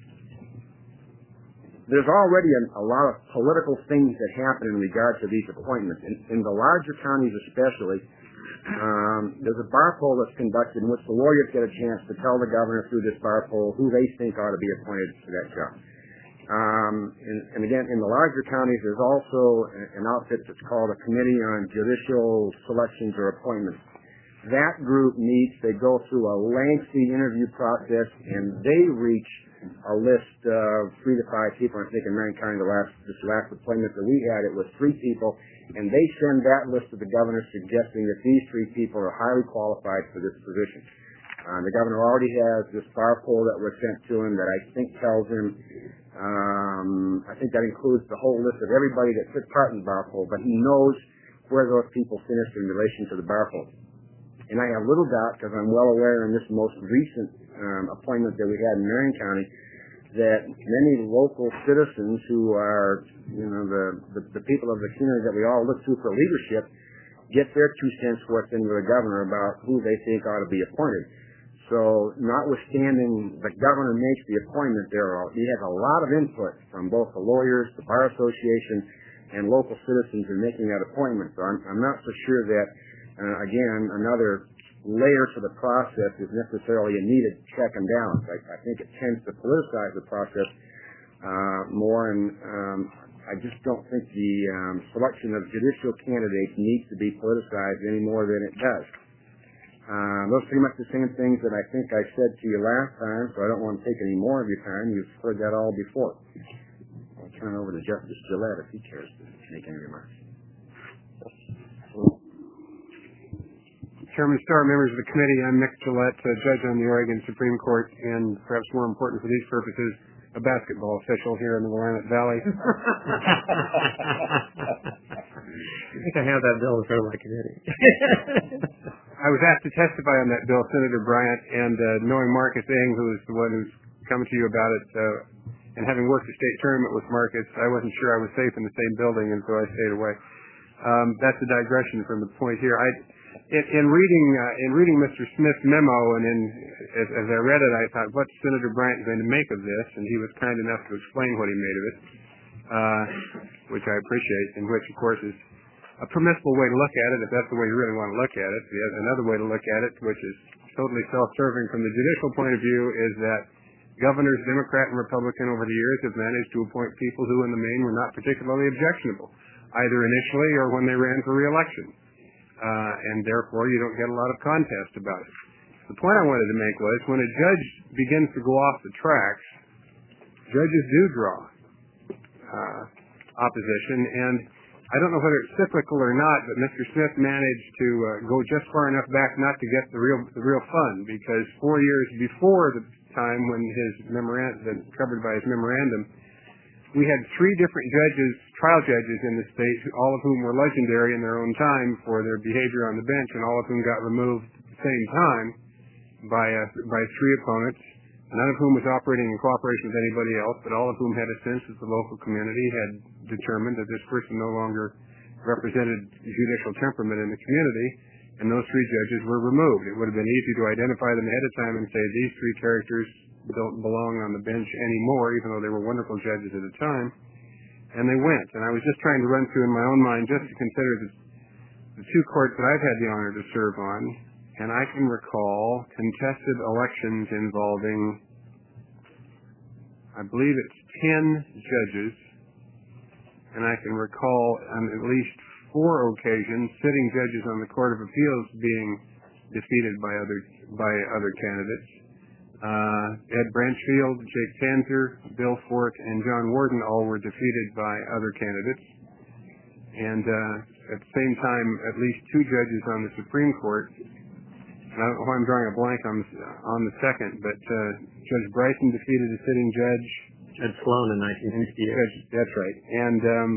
there's already a, a lot of political things that happen in regard to these appointments. In, in the larger counties especially, Um, there's a bar poll that's conducted in which the lawyers get a chance to tell the governor through this bar poll who they think ought to be appointed to that job. Um, and, and again, in the larger counties, there's also an outfit that's called a Committee on Judicial Selections or Appointments. That group meets, they go through a lengthy interview process, and they reach a list of three to five people. I think in Marion County, the last, this last appointment that we had, it was three people, and they send that list to the governor suggesting that these three people are highly qualified for this position. Uh, the governor already has this bar poll that was sent to him that I think tells him, um, I think that includes the whole list of everybody that took part in the bar poll, but he knows where those people finished in relation to the bar poll. And I have little doubt, because I'm well aware in this most recent um, appointment that we had in Marion County, that many local citizens who are, you know, the, the, the people of the community that we all look to for leadership get their two cents worth into the governor about who they think ought to be appointed. So notwithstanding the governor makes the appointment, there are, he has a lot of input from both the lawyers, the Bar Association, and local citizens in making that appointment. So I'm, I'm not so sure that, uh, again, another layer to the process is necessarily a needed check and balance. I, I think it tends to politicize the process uh, more, and um, I just don't think the um, selection of judicial candidates needs to be politicized any more than it does. Uh, those are pretty much the same things that I think I said to you last time, so I don't want to take any more of your time. You've heard that all before. I'll turn it over to Justice Gillette if he cares to make any remarks. Chairman Starr, members of the committee, I'm Nick Gillette, a judge on the Oregon Supreme Court, and perhaps more important for these purposes, a basketball official here in the Willamette Valley. I think I have that bill in front of my committee. I was asked to testify on that bill, Senator Bryant, and uh, knowing Marcus Ing, who is the one who's come to you about it, uh, and having worked a state tournament with Marcus, I wasn't sure I was safe in the same building, and so I stayed away. Um, that's a digression from the point here. I, in, in reading uh, in reading Mister Smith's memo, and in, as, as I read it, I thought, what's Senator Bryant going to make of this? And he was kind enough to explain what he made of it, uh, which I appreciate, and which, of course, is a permissible way to look at it, if that's the way you really want to look at it. The, another way to look at it, which is totally self-serving from the judicial point of view, is that governors, Democrat and Republican, over the years have managed to appoint people who, in the main, were not particularly objectionable, either initially or when they ran for re-election. Uh, and therefore, you don't get a lot of contest about it. The point I wanted to make was, when a judge begins to go off the tracks, judges do draw uh, opposition, and I don't know whether it's cyclical or not, but Mister Smith managed to uh, go just far enough back not to get the real the real fun, because four years before the time when his memorandum, covered by his memorandum, we had three different judges, trial judges in the state, all of whom were legendary in their own time for their behavior on the bench, and all of whom got removed at the same time by uh, by three opponents, none of whom was operating in cooperation with anybody else, but all of whom had a sense that the local community had determined that this person no longer represented judicial temperament in the community, and those three judges were removed. It would have been easy to identify them ahead of time and say, these three characters don't belong on the bench anymore, even though they were wonderful judges at the time, and they went. And I was just trying to run through in my own mind just to consider the, the two courts that I've had the honor to serve on, and I can recall contested elections involving, I believe it's ten judges, and I can recall on at least four occasions sitting judges on the Court of Appeals being defeated by other by other candidates. Uh, Ed Branchfield, Jake Tanzer, Bill Fort, and John Warden all were defeated by other candidates. And uh, at the same time, at least two judges on the Supreme Court, and I don't know why I'm drawing a blank on, on the second, but uh, Judge Bryson defeated a sitting judge. Judge Sloan in nineteen sixty-eight. That's right. And um,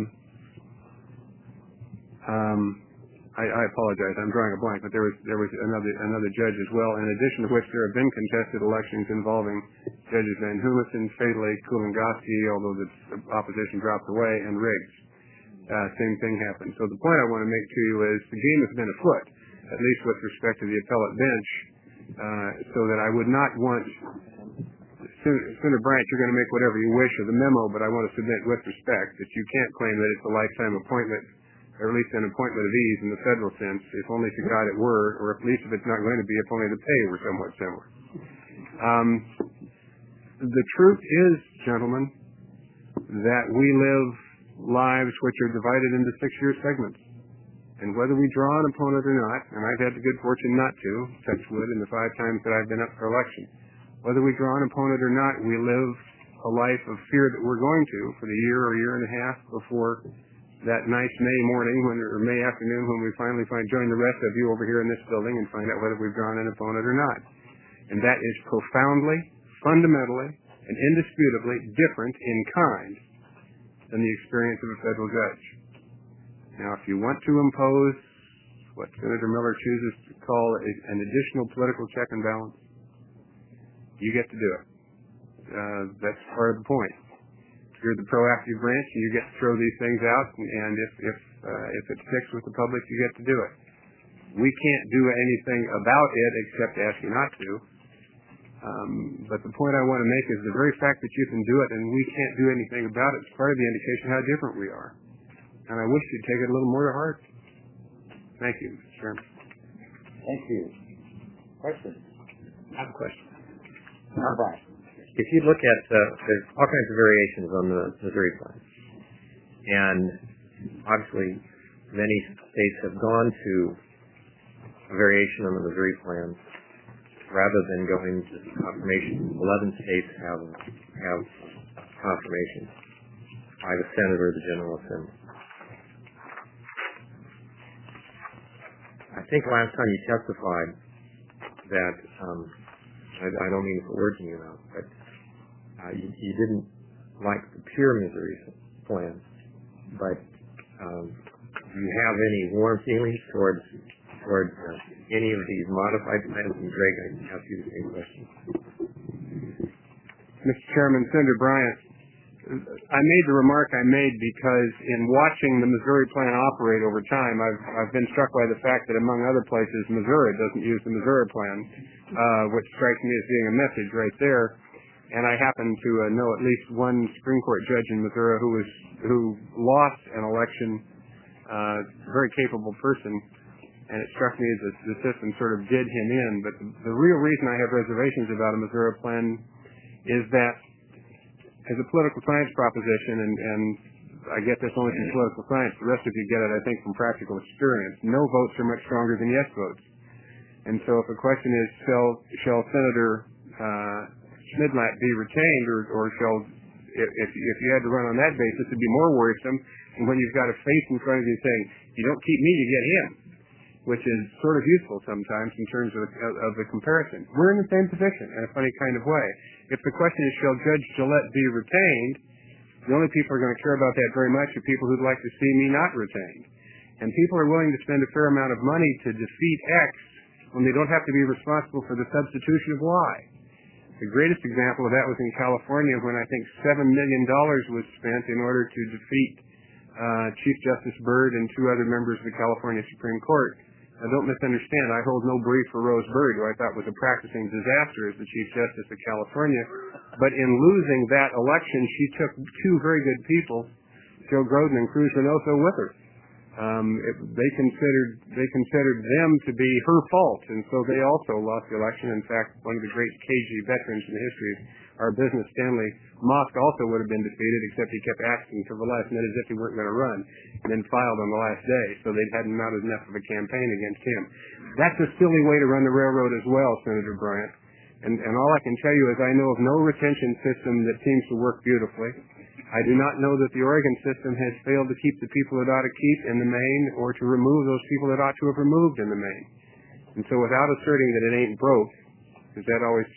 um, I, I apologize, I'm drawing a blank, but there was there was another another judge as well, in addition to which there have been contested elections involving Judges Van Humison, Fadley, Kulingoski, although the opposition dropped away, and Riggs. Uh, same thing happened. So the point I want to make to you is the game has been afoot, at least with respect to the appellate bench, uh, so that I would not want, Senator Bryant, you're going to make whatever you wish of the memo, but I want to submit with respect that you can't claim that it's a lifetime appointment, or at least an appointment of ease in the federal sense, if only to God it were, or at least if it's not going to be, if only the pay were somewhat similar. Um, the truth is, gentlemen, that we live lives which are divided into six-year segments. And whether we draw an opponent or not, and I've had the good fortune not to, touch wood, in the five times that I've been up for election, whether we draw an opponent or not, we live a life of fear that we're going to for the year or year and a half before that nice May morning when, or May afternoon when we finally find join the rest of you over here in this building and find out whether we've drawn an opponent or not. And that is profoundly, fundamentally, and indisputably different in kind than the experience of a federal judge. Now, if you want to impose what Senator Miller chooses to call a, an additional political check and balance, you get to do it. Uh, that's part of the point. You're the proactive branch, and you get to throw these things out, and, and if if uh, if it sticks with the public, you get to do it. We can't do anything about it except ask you not to. Um, but the point I want to make is the very fact that you can do it and we can't do anything about it is part of the indication how different we are. And I wish you'd take it a little more to heart. Thank you, Mister Chairman. Thank you. Questions? I have a question. All right. If you look at, uh, there's all kinds of variations on the Missouri plan. And obviously, many states have gone to a variation on the Missouri plan rather than going to confirmation. Eleven states have have confirmation by the Senate or the General Assembly. I think last time you testified that, um, I, I don't mean to put words in your mouth, but uh, you, you didn't like the pure Missouri plan, but um, do you have any warm feelings towards towards uh, any of these modified plans? And Greg, I can ask you the same question. Mister Chairman, Senator Bryant, I made the remark I made because in watching the Missouri plan operate over time, I've, I've been struck by the fact that among other places, Missouri doesn't use the Missouri plan, uh, which strikes me as being a message right there. And I happen to uh, know at least one Supreme Court judge in Missouri who was who lost an election, uh, very capable person, and it struck me as the, the system sort of did him in. But the, the real reason I have reservations about a Missouri plan is that as a political science proposition, and, and I get this only from political science, the rest of you get it, I think, from practical experience, no votes are much stronger than yes votes. And so if the question is, shall, shall Senator uh, Schmidlack be retained, or, or shall, if, if you had to run on that basis, it'd be more worrisome than when you've got a face in front of you saying, you don't keep me, you get him, which is sort of useful sometimes in terms of, of, of the comparison. We're in the same position in a funny kind of way. If the question is, shall Judge Gillette be retained, the only people who are going to care about that very much are people who'd like to see me not retained. And people are willing to spend a fair amount of money to defeat X when they don't have to be responsible for the substitution of Y. The greatest example of that was in California when I think seven million dollars was spent in order to defeat uh, Chief Justice Byrd and two other members of the California Supreme Court. Now, don't misunderstand. I hold no brief for Rose Byrd, who I thought was a practicing disaster as the Chief Justice of California. But in losing that election, she took two very good people, Joe Grodin and Cruz Reynoso, with her. Um, it, they considered they considered them to be her fault, and so they also lost the election. In fact, one of the great K G veterans in the history of our business, Stanley Mosk, also would have been defeated, except he kept asking till the last minute as if he weren't going to run, and then filed on the last day, so they hadn't mounted enough of a campaign against him. That's a silly way to run the railroad as well, Senator Bryant. And, and all I can tell you is I know of no retention system that seems to work beautifully. I do not know that the Oregon system has failed to keep the people it ought to keep in the main, or to remove those people it ought to have removed in the main. And so without asserting that it ain't broke, because that always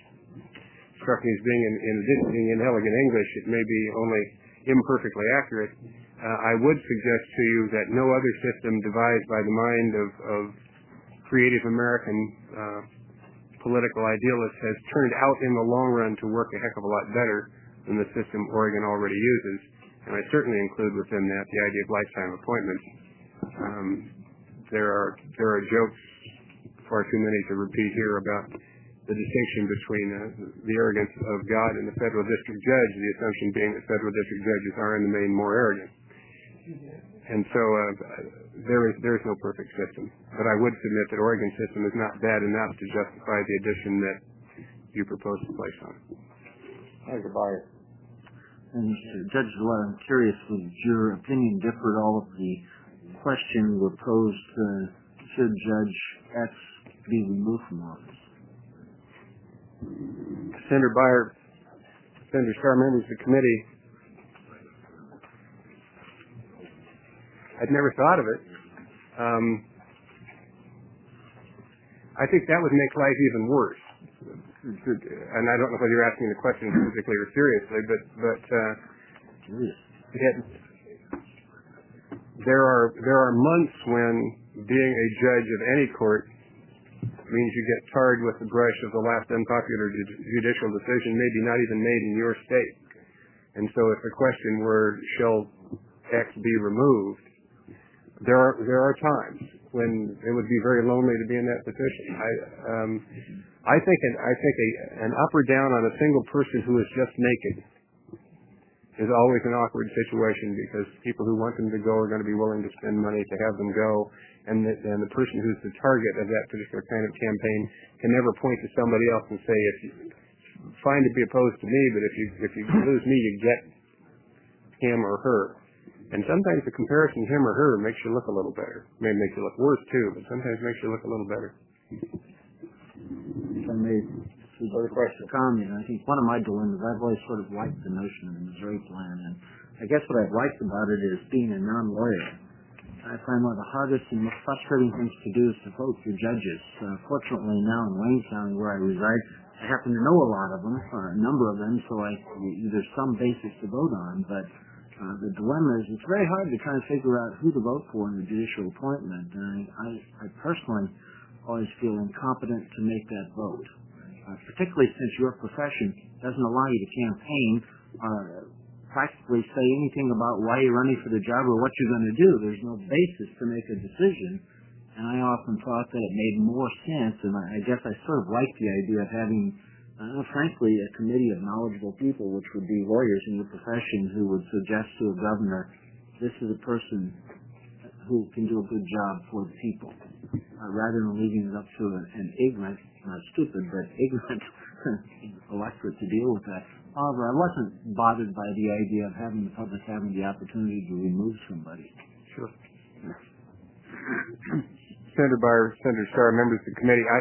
struck me as being, in, in addition to being inelegant English, it may be only imperfectly accurate, uh, I would suggest to you that no other system devised by the mind of, of creative American uh, political idealists has turned out in the long run to work a heck of a lot better than the system Oregon already uses. And I certainly include within that the idea of lifetime appointments. Um, there are there are jokes, far too many to repeat here, about the distinction between uh, the arrogance of God and the federal district judge, the assumption being that federal district judges are in the main more arrogant. And so uh, there is there is no perfect system. But I would submit that Oregon's system is not bad enough to justify the addition that you propose to place on it. Thank you, Barry. And Judge Gillette, I'm curious, would your opinion differ at all if the question were posed, uh, should Judge X be removed from office? Senator Beyer, Senator Starr, members of the committee, I'd never thought of it. Um, I think that would make life even worse. And I don't know whether you're asking the question physically or seriously, but but uh, it, there are there are months when being a judge of any court means you get tarred with the brush of the last unpopular ju- judicial decision, maybe not even made in your state. And so if the question were, shall X be removed, there are there are times when it would be very lonely to be in that position. I um, I think an, I think a, an up or down on a single person who is just naked is always an awkward situation, because people who want them to go are going to be willing to spend money to have them go, and the, and the person who's the target of that particular kind of campaign can never point to somebody else and say, if you fine to be opposed to me, but if you if you lose me, you get him or her. And sometimes the comparison him or her makes you look a little better. It may make you look worse too, but sometimes makes you look a little better. If I may, further question, comment. I think one of my dilemmas, I've always sort of liked the notion of the Missouri plan, and I guess what I've liked about it is being a non-lawyer. I find one of the hardest and most frustrating things to do is to vote for judges. Uh, fortunately, now in Wayne County, where I reside, I happen to know a lot of them, or a number of them, so I, there's some basis to vote on, but Uh, the dilemma is it's very hard to try and figure out who to vote for in a judicial appointment. And I, I, I personally always feel incompetent to make that vote, uh, particularly since your profession doesn't allow you to campaign or practically say anything about why you're running for the job or what you're going to do. There's no basis to make a decision. And I often thought that it made more sense, and I, I guess I sort of like the idea of having Uh, frankly, a committee of knowledgeable people, which would be lawyers in your profession, who would suggest to a governor, this is a person who can do a good job for the people, uh, rather than leaving it up to an, an ignorant, not stupid, but ignorant electorate to deal with that. However, I wasn't bothered by the idea of having the public having the opportunity to remove somebody. Sure. Senator Byer, Senator Starr, members of the committee, I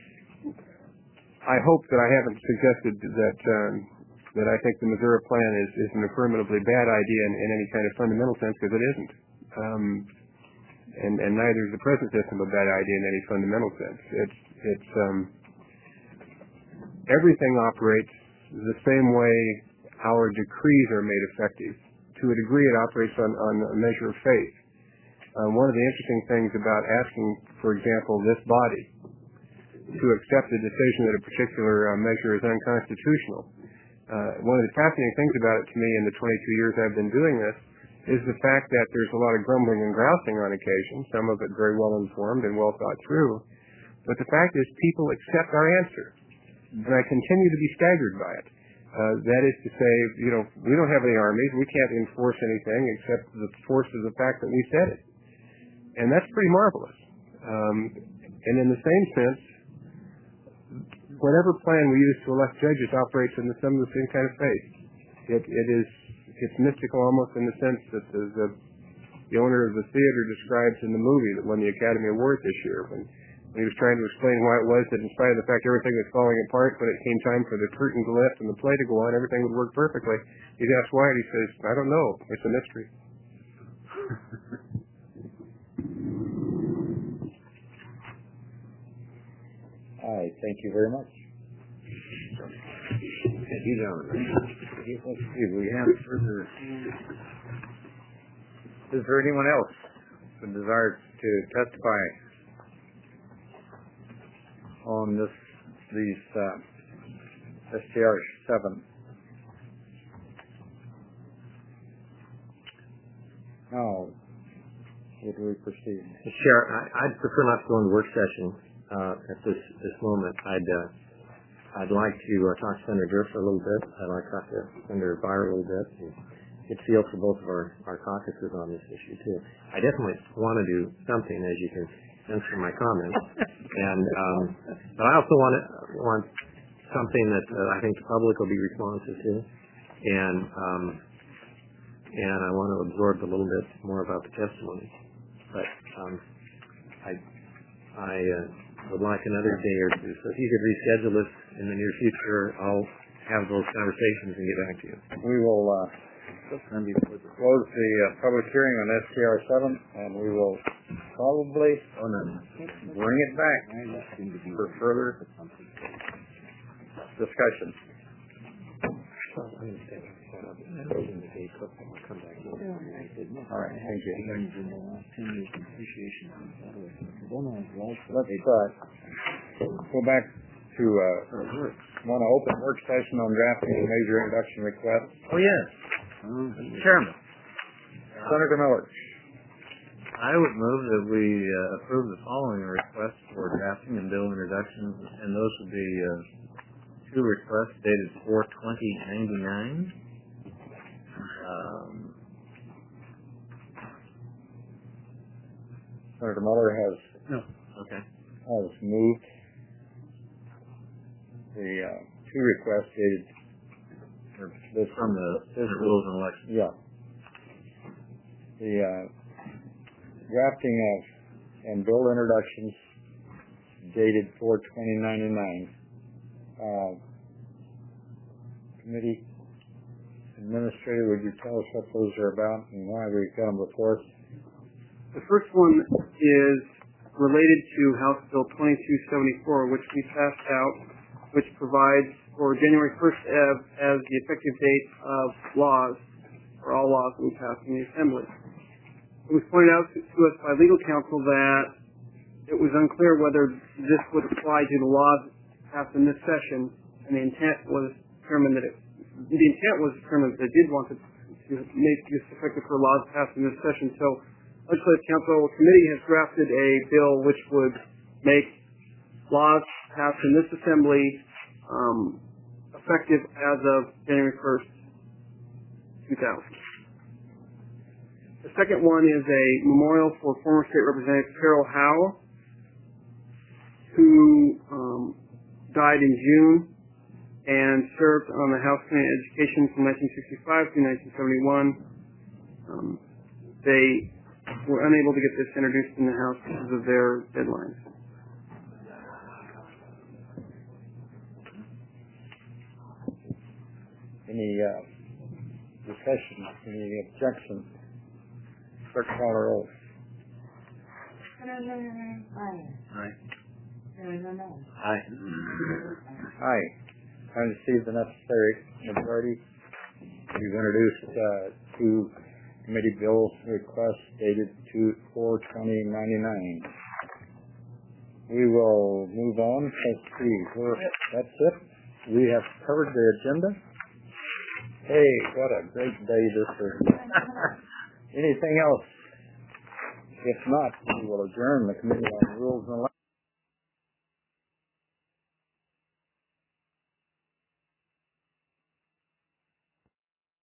I hope that I haven't suggested that um, that I think the Missouri plan is, is an affirmatively bad idea in, in any kind of fundamental sense, because it isn't. Um, and, and neither is the present system a bad idea in any fundamental sense. It's it's um, everything operates the same way our decrees are made effective. To a degree, it operates on, on a measure of faith. Uh, one of the interesting things about asking, for example, this body to accept the decision that a particular uh, measure is unconstitutional. Uh, one of the fascinating things about it to me in the twenty-two years I've been doing this is the fact that there's a lot of grumbling and grousing on occasion, some of it very well informed and well thought through. But the fact is people accept our answer, and I continue to be staggered by it. Uh, that is to say, you know, we don't have any armies, we can't enforce anything except the force of the fact that we said it. And that's pretty marvelous. Um, and in the same sense, whatever plan we use to elect judges operates in the some of the same kind of faith. It, it is it's mystical almost in the sense that the, the the owner of the theater describes in the movie that won the Academy Award this year, when, when he was trying to explain why it was that in spite of the fact everything was falling apart, when it came time for the curtain to lift and the play to go on, everything would work perfectly. He's asked why, and he says, I don't know. It's a mystery. All right, thank you very much. Thank you, gentlemen. Let's see, we have further. Is there anyone else who desires to testify on this, these uh, S T R seven? Now, where do we proceed? Chair, I, I'd prefer not to go into work session uh, at this this moment. I'd uh, I'd like to uh, talk to Senator Durst a little bit. I'd like to talk to Senator Byer a little bit and get a feel for both of our, our caucuses on this issue too. I definitely want to do something, as you can sense from my comments, and um, but I also want to, want something that uh, I think the public will be responsive to, and um, and I want to absorb a little bit more about the testimony. But um, I I uh, would like another day or two. So if you could reschedule this in the near future, I'll have those conversations and get back to you. We will uh, close the uh, public hearing on S T R seven, and we will probably oh, no, bring it back for further discussion. All right, thank you. Let me try. go back to, uh, want to open work session on drafting a major introduction request. Oh, yes. Mister Chairman. Senator Miller. I would move that we uh, approve the following requests for drafting and bill introductions, and those would be uh, two requests dated four twenty ninety-nine. Um, Senator Muller has no. Okay. has moved the uh, two requests dated or this from the Senate Rules and Elections. Yeah. The uh, drafting of and bill introductions dated four twenty ninety-nine. Uh, committee administrator, would you tell us what those are about and why we got them before us? The first one is related to House Bill twenty-two seventy-four, which we passed out, which provides for January first as, as the effective date of laws, or all laws that we pass in the Assembly. It was pointed out to, to us by legal counsel that it was unclear whether this would apply to the laws passed in this session, and the intent was determined that it, the intent was determined that it did want to, to make this effective for laws passed in this session. So, Legislative Council Committee has drafted a bill which would make laws passed in this Assembly um, effective as of January first, two thousand. The second one is a memorial for former State Representative Carol Howe, who um, died in June and served on the House Committee on Education from nineteen sixty-five through nineteen seventy-one. Um, they were unable to get this introduced in the House because of their deadlines. Any uh, discussion, any objection? Clerk call the roll. Senator Bryan. Aye. Senator Miller. Aye. Aye. I received the necessary majority. We've introduced uh, two committee bill requests dated to four twenty ninety-nine. We will move on. Let's see. We're, that's it. We have covered the agenda. Hey, what a great day this is. Anything else? If not, we will adjourn the Committee on Rules and Elections.